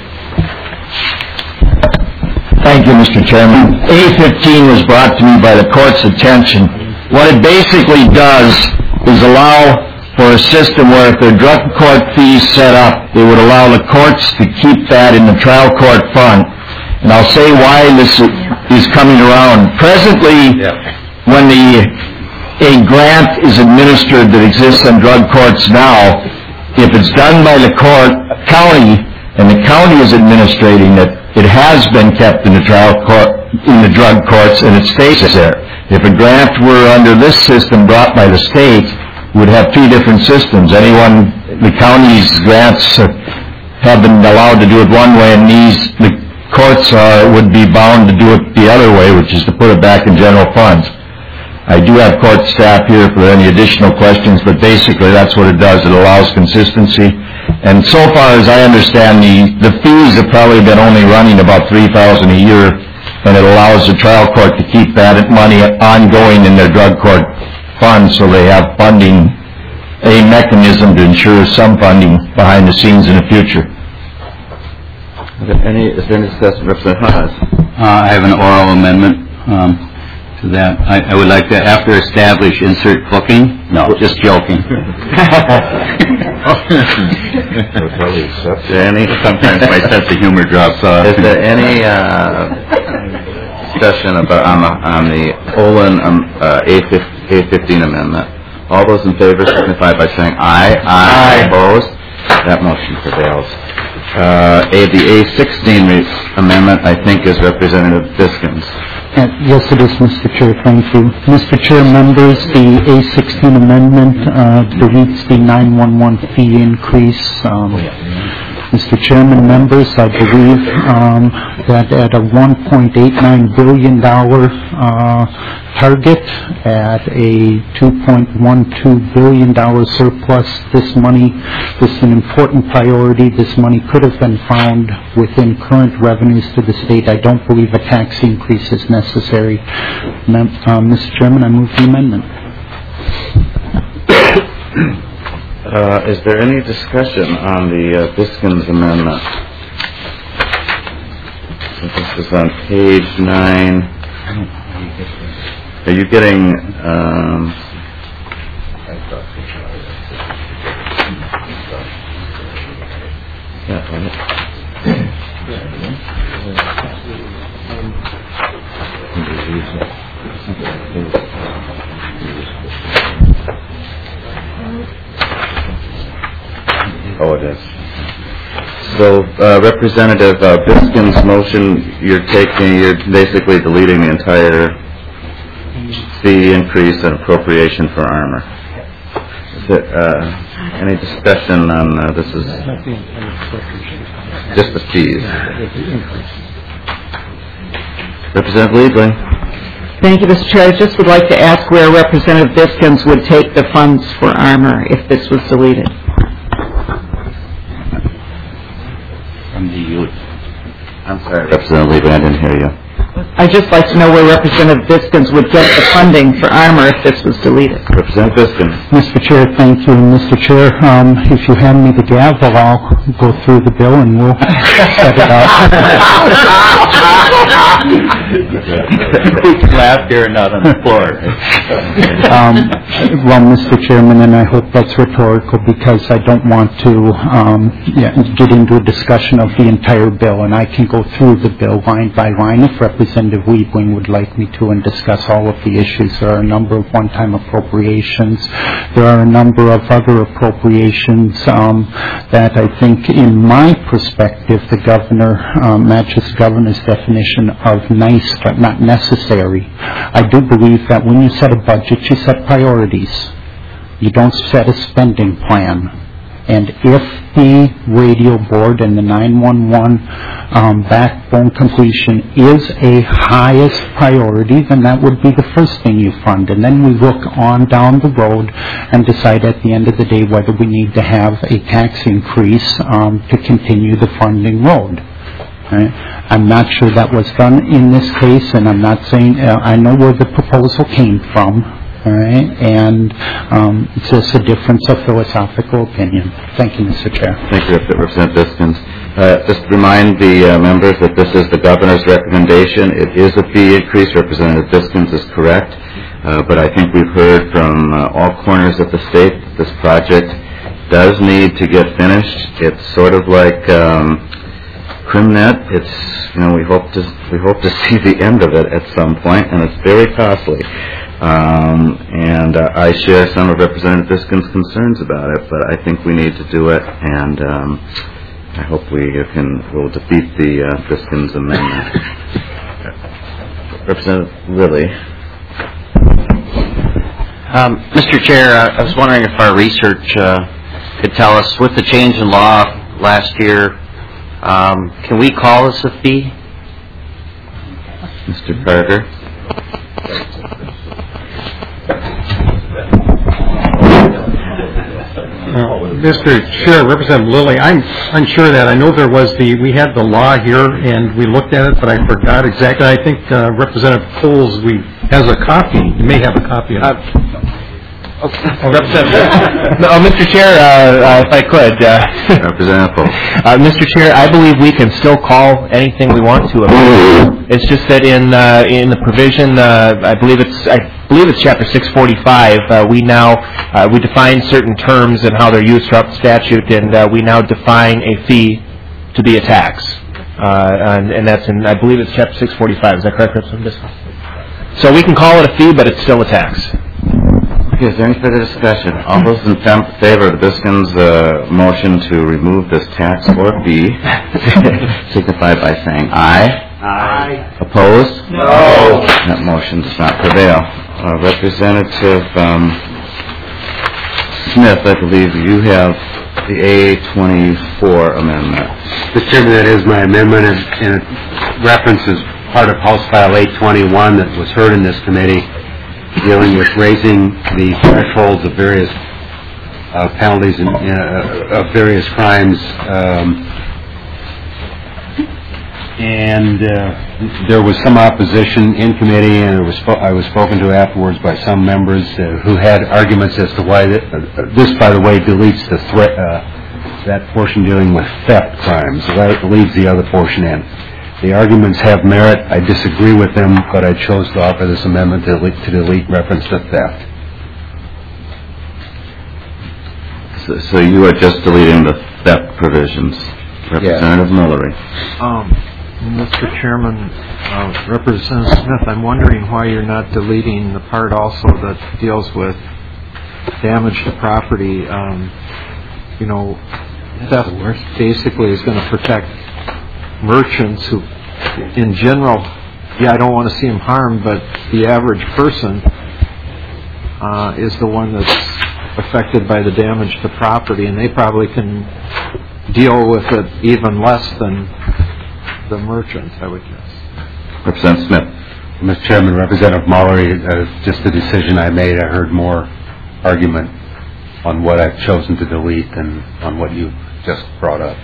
A: Thank you, Mister Chairman. A fifteen was brought to me by the court's attention. What it basically does is allow for a system where if there are drug court fees set up, it would allow the courts to keep that in the trial court fund. And I'll say why this is coming around. Presently, when the a grant is administered that exists in drug courts now, if it's done by the court, county, and the county is administrating it, it has been kept in the trial court, in the drug courts, and it stays there. If a grant were under this system brought by the state, we'd have two different systems. Anyone, the county's grants have been allowed to do it one way, and these, the courts are, would be bound to do it the other way, which is to put it back in general funds. I do have court staff here for any additional questions, but basically that's what it does. It allows consistency. And so far as I understand, the, the fees have probably been only running about three thousand dollars a year, and it allows the trial court to keep that money ongoing in their drug court funds so they have funding, a mechanism to ensure some funding behind the scenes in the future.
K: Any, is there any discussion? Representative Haas.
N: Uh, I have an oral amendment um, to that. I, I would like to, after establish, insert booking. No, just joking.
K: Is there any,
N: Sometimes my sense of humor drops off.
K: is there any uh, discussion about on the, on the Olin um, uh, A fifteen amendment? All those in favor signify by saying aye. Aye. Opposed? That motion prevails. Uh, a, the A sixteen re- amendment, I think, is Representative Biskins.
H: Uh, Yes, it is, Mister Chair. Thank you. Mister Chair, members, the A sixteen amendment uh, deletes the nine one one fee increase. Um, Mister Chairman, members, I believe um, that at a one point eight nine billion dollars uh, target, at a two point one two billion dollars surplus, this money, this is an important priority. This money could have been found within current revenues to the state. I don't believe a tax increase is necessary. Mem- uh, Mister Chairman, I move the amendment.
K: Uh, is there any discussion on the uh, Biskins amendment? So this is on page nine. Are you getting? Um, yeah, Oh, it is.
D: So uh, Representative uh, Biskin's motion, you're taking, you're basically deleting the entire fee increase and appropriation for armor. Is there uh, any discussion on uh, this? Is just the fees. Representative Liebling.
E: Thank you, Mister Chair. I just would like to ask where Representative Biskins would take the funds for armor if this was deleted.
D: From the youth. I'm sorry, Representative Liebling, I didn't hear you.
E: I'd just like to know where Representative Biskins would get the funding for armor if this was deleted.
D: Representative Biskins.
H: Mister Chair, thank you. Mister Chair, um, if you hand me the gavel, I'll go through the bill and we'll set it up.
D: Laugh here, not on the floor.
H: um, well, Mister Chairman, and I hope that's rhetorical because I don't want to um, yeah, get into a discussion of the entire bill, and I can go through the bill line by line if Representative Liebling would like me to and discuss all of the issues. There are a number of one-time appropriations. There are a number of other appropriations um, that I think, in my perspective, the governor um, matches the governor's definition of nice but not necessary. I do believe that when you set a budget, you set priorities. You don't set a spending plan. And if the radio board and the nine one one um, backbone completion is a highest priority, then that would be the first thing you fund. And then we look on down the road and decide at the end of the day whether we need to have a tax increase um, to continue the funding road. Right? I'm not sure that was done in this case, and I'm not saying, uh, I know where the proposal came from. All right, and um, it's just a difference of philosophical opinion. Thank you, Mister Chair.
D: Thank you, Representative Biskins. Uh, just remind the uh, members that this is the governor's recommendation. It is a fee increase. Representative Biskins is correct, uh, but I think we've heard from uh, all corners of the state that this project does need to get finished. It's sort of like um, CrimNet. It's, you know, we hope to we hope to see the end of it at some point, and it's very costly. Um, and uh, I share some of Representative Biskins' concerns about it, but I think we need to do it, and um, I hope we can will defeat the uh, Biskins amendment. Representative Lilly.
Q: Um, Mister Chair, uh, I was wondering if our research uh, could tell us, with the change in law last year, um, can we call this a fee?
D: Mister Carter.
G: Uh, Mister Chair, Representative Lilly, I'm unsure that. I know there was the, we had the law here and we looked at it, but I forgot exactly. I think uh, Representative Coles we has a copy. You may have a copy of it.
F: Uh, Oh, Representative. No, Mister Chair, uh, uh, if I could, uh,
D: Representative.
F: Uh, Mister Chair, I believe we can still call anything we want to. It's just that in uh, in the provision, uh, I believe it's I believe it's Chapter six forty-five. Uh, we now uh, we define certain terms and how they're used throughout the statute, and uh, we now define a fee to be a tax, uh, and, and that's in I believe it's Chapter six forty-five. Is that correct, Representative? So we can call it a fee, but it's still a tax.
D: Okay, is there any further discussion? All those in fam- favor of the Biskins' uh, motion to remove this tax or fee signify by saying aye.
Q: Aye.
D: Opposed?
Q: No.
D: That motion does not prevail. Uh, Representative um, Smith, I believe you have the A twenty-four amendment.
B: Mister Chairman, that is my amendment, and, and it references part of House File eight twenty-one that was heard in this committee, dealing with raising the thresholds of various uh, penalties and uh, of various crimes, um, and uh, there was some opposition in committee, and it was spo- I was spoken to afterwards by some members uh, who had arguments as to why th- uh, this, by the way, deletes the threat uh, that portion dealing with theft crimes, right? Leaves the other portion in. The arguments have merit. I disagree with them, but I chose to offer this amendment to delete, to delete reference to theft.
D: So, so you are just deleting the theft provisions. Representative Mullery.
L: Um, Mister Chairman, uh, Representative Smith, I'm wondering why you're not deleting the part also that deals with damage to property. Um, you know, theft basically is going to protect merchants who, in general, yeah, I don't want to see them harmed, but the average person uh, is the one that's affected by the damage to property, and they probably can deal with it even less than the merchants, I would guess.
B: Representative Smith. Mister Chairman, Representative Mullery, uh, just the decision I made, I heard more argument on what I've chosen to delete than on what you just brought up.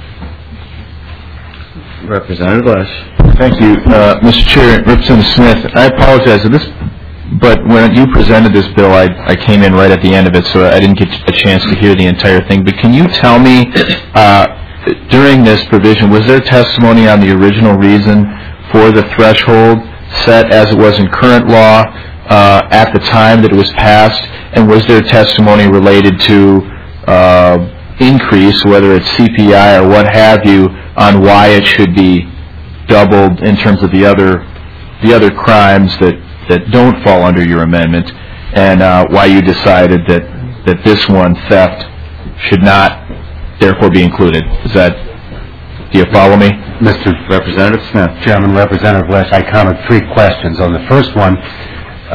A: Representative Lesh. Thank you, uh, Mister Chair. Representative Smith, I apologize for this, but when you presented this bill, I, I came in right at the end of it, so I didn't get a chance to hear the entire thing. But can you tell me, uh, during this provision, was there testimony on the original reason for the threshold set as it was in current law uh, at the time that it was passed, and was there testimony related to uh, increase, whether it's C P I or what have you, on why it should be doubled in terms of the other the other crimes that, that don't fall under your amendment, and uh, why you decided that, that this one, theft, should not therefore be included? Is that, do you follow me?
B: Mister Representative Smith. Chairman, Representative Lesh, I counted three questions. On the first one, uh,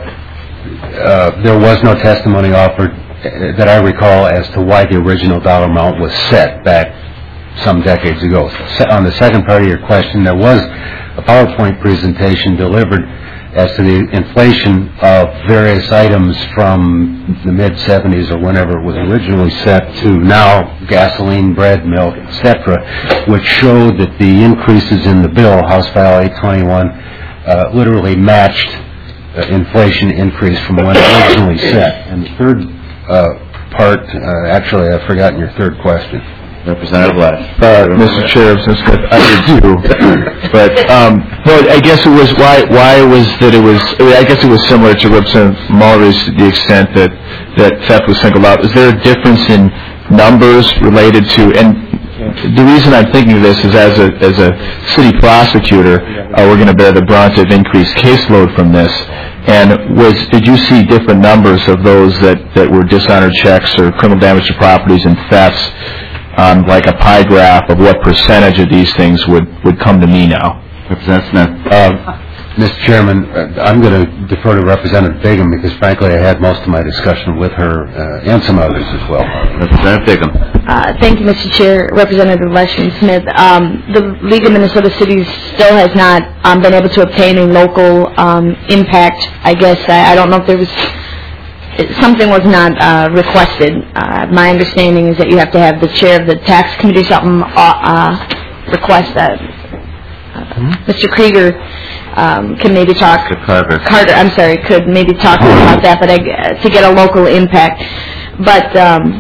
B: uh, there was no testimony offered that I recall as to why the original dollar amount was set back some decades ago. On the second part of your question, there was a PowerPoint presentation delivered as to the inflation of various items from the mid seventies or whenever it was originally set to now, gasoline, bread, milk, et cetera, which showed that the increases in the bill, House File eight twenty-one, uh, literally matched uh, inflation increase from when it originally set. And the third uh, part, uh, actually I've forgotten your third question.
A: Representative Lesh. Uh, Mister Chair, since I did too, but um, no, I guess it was why why was that it was. I guess it was similar to Representative Mullery's to the extent that that theft was singled out. Is there a difference in numbers related to? And the reason I'm thinking of this is as a as a city prosecutor, uh, we're going to bear the brunt of increased caseload from this. And was did you see different numbers of those that that were dishonored checks or criminal damage to properties and thefts? Um, like a pie graph of what percentage of these things would, would come to me now.
B: Representative Smith. Uh, Mister Chairman, uh, I'm going to defer to Representative Bigham because, frankly, I had most of my discussion with her uh, and some others as well.
A: Representative Bigham.
M: Uh, thank you, Mister Chair. Representative Lesh and Smith. Um, the League of Minnesota Cities still has not um, been able to obtain a local um, impact. I guess I, I don't know if there was... Something was not uh, requested. Uh, my understanding is that you have to have the chair of the tax committee something uh, uh, request that. Uh, mm-hmm. Mister Krieger um, can maybe talk.
A: Mister Carter.
M: Carter, I'm sorry, could maybe talk about that, but I, to get a local impact. But um,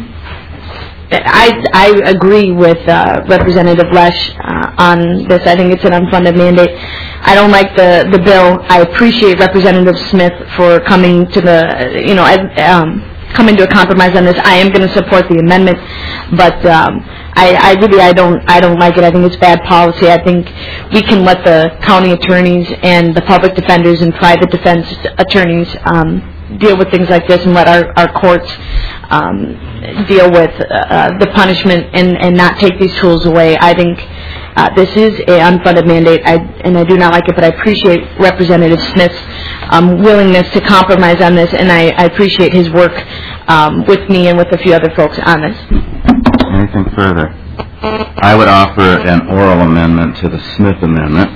M: I I agree with uh, Representative Lesh uh, on this. I think it's an unfunded mandate. I don't like the, the bill. I appreciate Representative Smith for coming to the, you know, um, coming to a compromise on this. I am going to support the amendment, but um, I, I really I don't I don't like it. I think it's bad policy. I think we can let the county attorneys and the public defenders and private defense attorneys um, deal with things like this, and let our, our courts um, deal with uh, the punishment and, and not take these tools away. I think uh, this is an unfunded mandate, I, and I do not like it, but I appreciate Representative Smith's um, willingness to compromise on this, and I, I appreciate his work um, with me and with a few other folks on this.
D: Anything further? I would offer an oral amendment to the Smith amendment.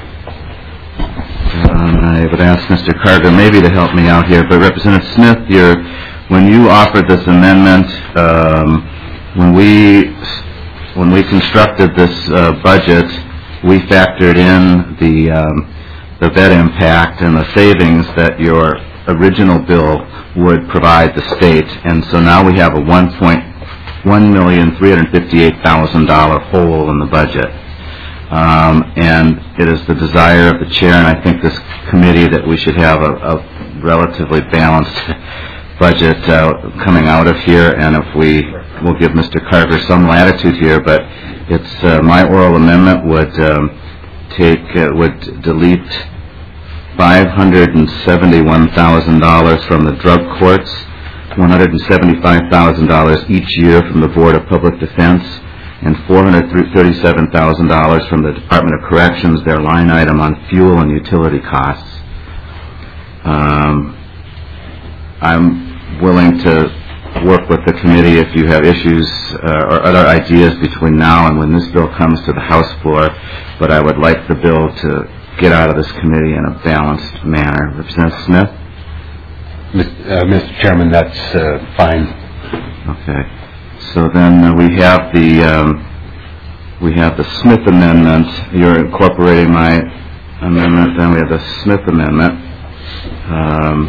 D: Um, I would ask Mister Carter maybe to help me out here, but Representative Smith, you're, when you offered this amendment, um, when we when we constructed this uh, budget, we factored in the um, the vet impact and the savings that your original bill would provide the state, and so now we have a one point one million three hundred fifty-eight thousand dollar hole in the budget. Um, and it is the desire of the chair and I think this committee that we should have a, a relatively balanced budget uh, coming out of here, and if we will give Mister Carter some latitude here, but it's uh, my oral amendment would um, take uh, would delete five hundred seventy-one thousand dollars from the drug courts, one hundred seventy-five thousand dollars each year from the Board of Public Defense, and four hundred thirty-seven thousand dollars from the Department of Corrections, their line item on fuel and utility costs. Um, I'm willing to work with the committee if you have issues uh, or other ideas between now and when this bill comes to the House floor, but I would like the bill to get out of this committee in a balanced manner. Representative Smith?
B: Uh, Mister Chairman, that's uh, fine.
D: Okay. So then uh, we have the um, we have the Smith Amendment. You're incorporating my amendment. Then we have the Smith Amendment um,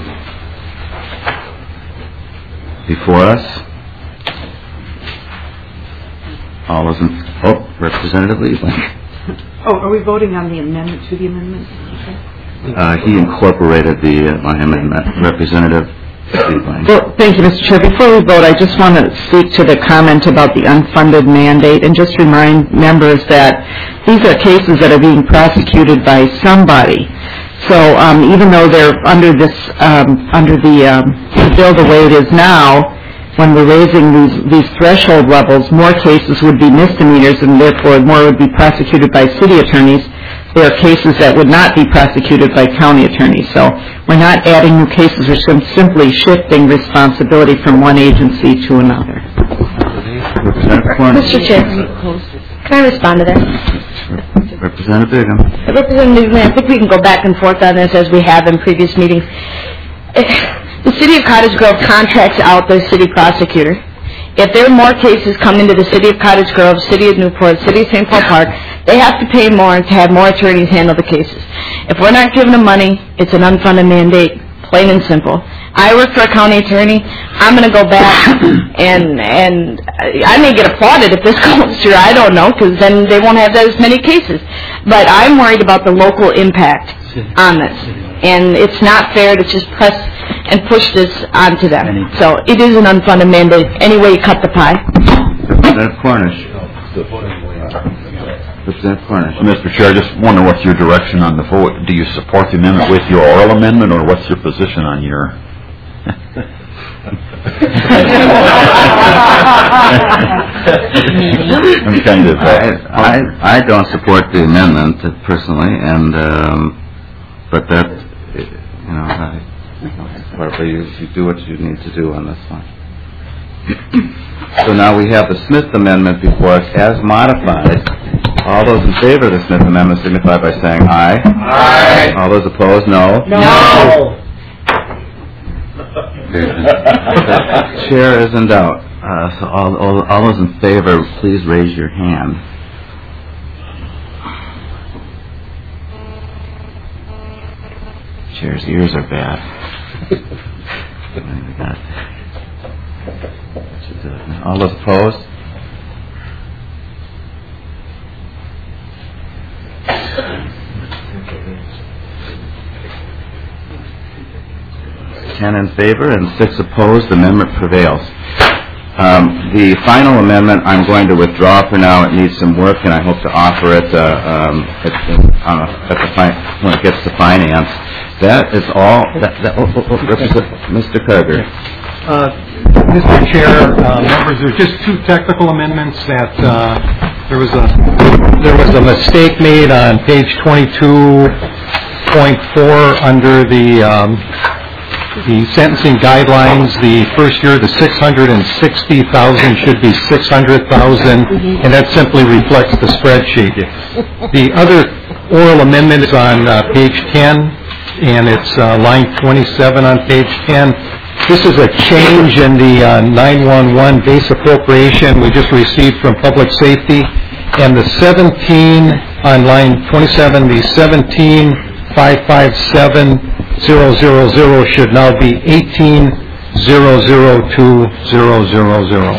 D: before us. All those in... Oh, Representative Liebling.
E: Oh, are we voting on the amendment to the amendment? Okay.
D: Uh, he incorporated the uh, my amendment. Representative Liebling.
E: Well, thank you, Mister Chair. Before we vote, I just want to speak to the comment about the unfunded mandate and just remind members that these are cases that are being prosecuted by somebody. So um, even though they're under this, um, under the, um, the bill the way it is now, when we're raising these, these threshold levels, more cases would be misdemeanors and therefore more would be prosecuted by city attorneys. There are cases that would not be prosecuted by county attorneys. So we're not adding new cases, we're simply shifting responsibility from one agency to another.
M: Mister Chair, can I respond to that?
D: Representative Bigham.
M: Representative Bigham, I think we can go back and forth on this as we have in previous meetings. The City of Cottage Grove contracts out their city prosecutor. If there are more cases coming to the City of Cottage Grove, City of Newport, City of Saint Paul Park, they have to pay more to have more attorneys handle the cases. If we're not giving them money, it's an unfunded mandate, plain and simple. I work for a county attorney. I'm going to go back and and I may get applauded if this goes through. I don't know, because then they won't have as many cases. But I'm worried about the local impact on this. And it's not fair to just press and push this onto them. So it is an unfunded mandate. Any way you cut the pie.
D: Representative Cornish. Representative Cornish.
N: Mister Chair, I just wonder what's your direction on the vote. Do you support the amendment with your oral amendment, or what's your position on your... I'm kind of...
D: I, I, I don't support the amendment personally, and um, but that, you know, I, whatever you, you do what you need to do on this one. So now we have the Smith Amendment before us as modified. All those in favor of the Smith Amendment signify by saying aye. Aye. All those opposed, no.
I: No.
D: Chair is in doubt. Uh, so all, all, all those in favor, please raise your hand. Chair's ears are bad. All those opposed? Ten in favor and six opposed. The amendment prevails. Um, the final amendment I'm going to withdraw for now. It needs some work, and I hope to offer it uh, um, at, uh, at the fi- when it gets to finance. That is all. That, that, oh, oh, oh, Mister Carter.
G: Uh, Mister Chair, uh, members, there's just two technical amendments that uh, there was a there was a mistake made on page twenty-two point four under the um, the sentencing guidelines. The first year, the six hundred sixty thousand should be six hundred thousand, and that simply reflects the spreadsheet. The other oral amendment is on uh, page ten, and it's uh, line twenty-seven on page ten. This is a change in the uh, nine one one base appropriation we just received from Public Safety, and the seventeen on line twenty-seven, the seventeen five five seven zero zero zero should now be eighteen zero zero two zero zero zero.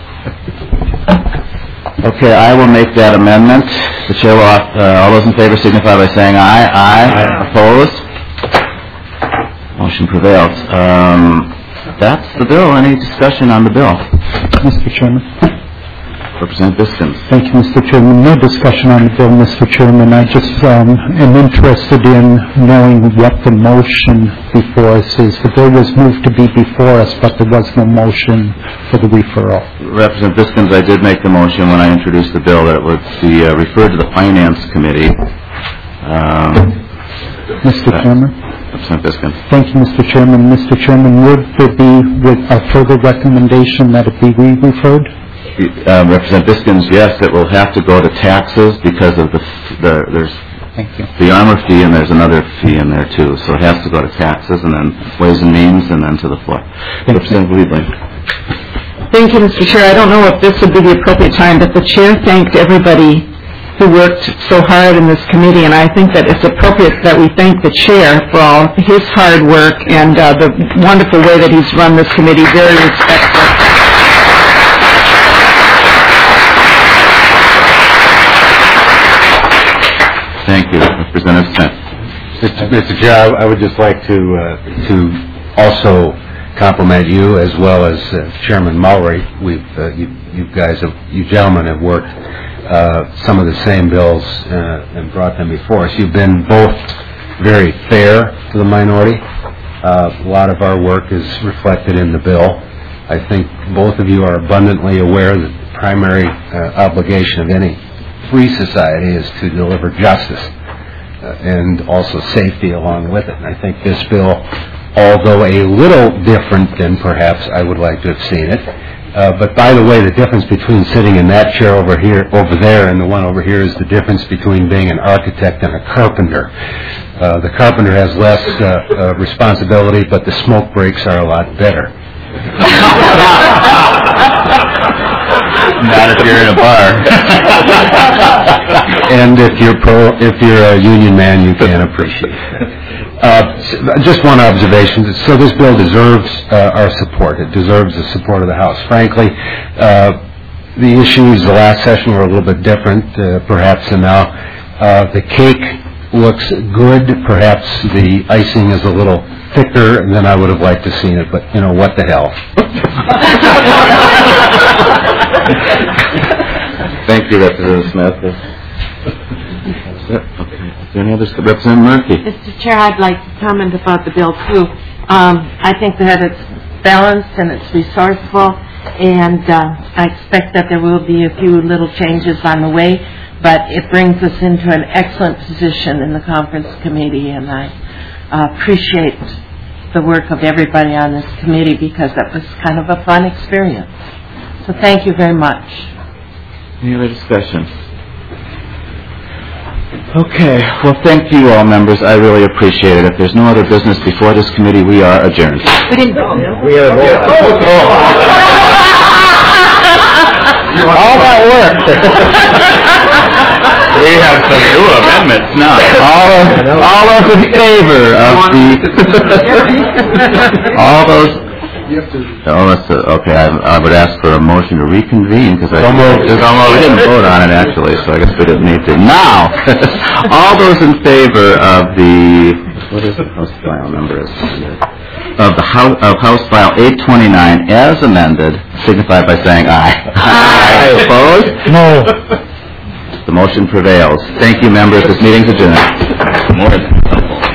D: Okay, I will make that amendment. The chair will, uh, all those in favor signify by saying aye. Aye. Aye. Opposed? Motion prevails. Um, that's the bill. Any discussion on the bill?
H: Mister Chairman.
D: Representative Biskins.
H: Thank you, Mister Chairman. No discussion on the bill, Mister Chairman. I just um, am interested in knowing what the motion before us is. The bill was moved to be before us, but there was no motion for the referral.
D: Representative Biskins, I did make the motion when I introduced the bill that it would be uh, referred to the Finance Committee. Um,
H: Mister Chairman.
D: Representative Biskins.
H: Thank you, Mister Chairman. Mister Chairman, would there be with a further recommendation that it be re-referred?
D: Uh, Representative Biskins, yes, it will have to go to taxes because of the, the there's
H: Thank you.
D: the armor fee and there's another fee in there too. So it has to go to taxes and then Ways and Means and then to the floor. Representative Liebling.
E: Thank you, Mister Chair. I don't know if this would be the appropriate time, but the Chair thanked everybody who worked so hard in this committee, and I think that it's appropriate that we thank the Chair for all his hard work and uh, the wonderful way that he's run this committee, very respectful.
D: Thank you. Representative Smith.
B: Mister Chair, I would just like to uh, to also compliment you as well as uh, Chairman Mulry. We've uh, you, you guys have you gentlemen have worked uh, some of the same bills uh, and brought them before us. You've been both very fair to the minority. Uh, a lot of our work is reflected in the bill. I think both of you are abundantly aware that the primary uh, obligation of any free society is to deliver justice uh, and also safety along with it. And I think this bill, although a little different than perhaps I would like to have seen it, uh, but by the way, the difference between sitting in that chair over here, over there, and the one over here is the difference between being an architect and a carpenter. Uh, the carpenter has less uh, uh, responsibility, but the smoke breaks are a lot better.
D: Not if you're in a bar.
B: And if you're pro, if you're a union man, you can appreciate that. Uh, just one observation. So this bill deserves uh, our support. It deserves the support of the House. Frankly, uh, the issues the last session were a little bit different, uh, perhaps, than now. Uh, the cake looks good. Perhaps the icing is a little thicker than I would have liked to have seen it, but, you know, what the hell.
D: Thank you, Representative Smith. Okay. Is there any others? Representative Murphy.
I: Mister Chair, I'd like to comment about the bill, too. Um, I think that it's balanced and it's resourceful, and uh, I expect that there will be a few little changes on the way, but it brings us into an excellent position in the conference committee, and I uh, appreciate the work of everybody on this committee because that was kind of a fun experience. So thank you very much.
D: Any other discussion? Okay. Well, thank you all, members. I really appreciate it. If there's no other business before this committee, we are adjourned.
I: We didn't go.
D: We have all that work. We have some new amendments now. All, all those in favor of the... all those... Oh, that's a, okay. I, I would ask for a motion to reconvene because I we didn't vote on it actually, so I guess we didn't need to. Now, all those in favor of the what is the House file number? Is of the House of House File eight twenty-nine as amended, signify by saying aye. Aye. Opposed?
H: No.
D: The motion prevails. Thank you, members. This meeting's adjourned.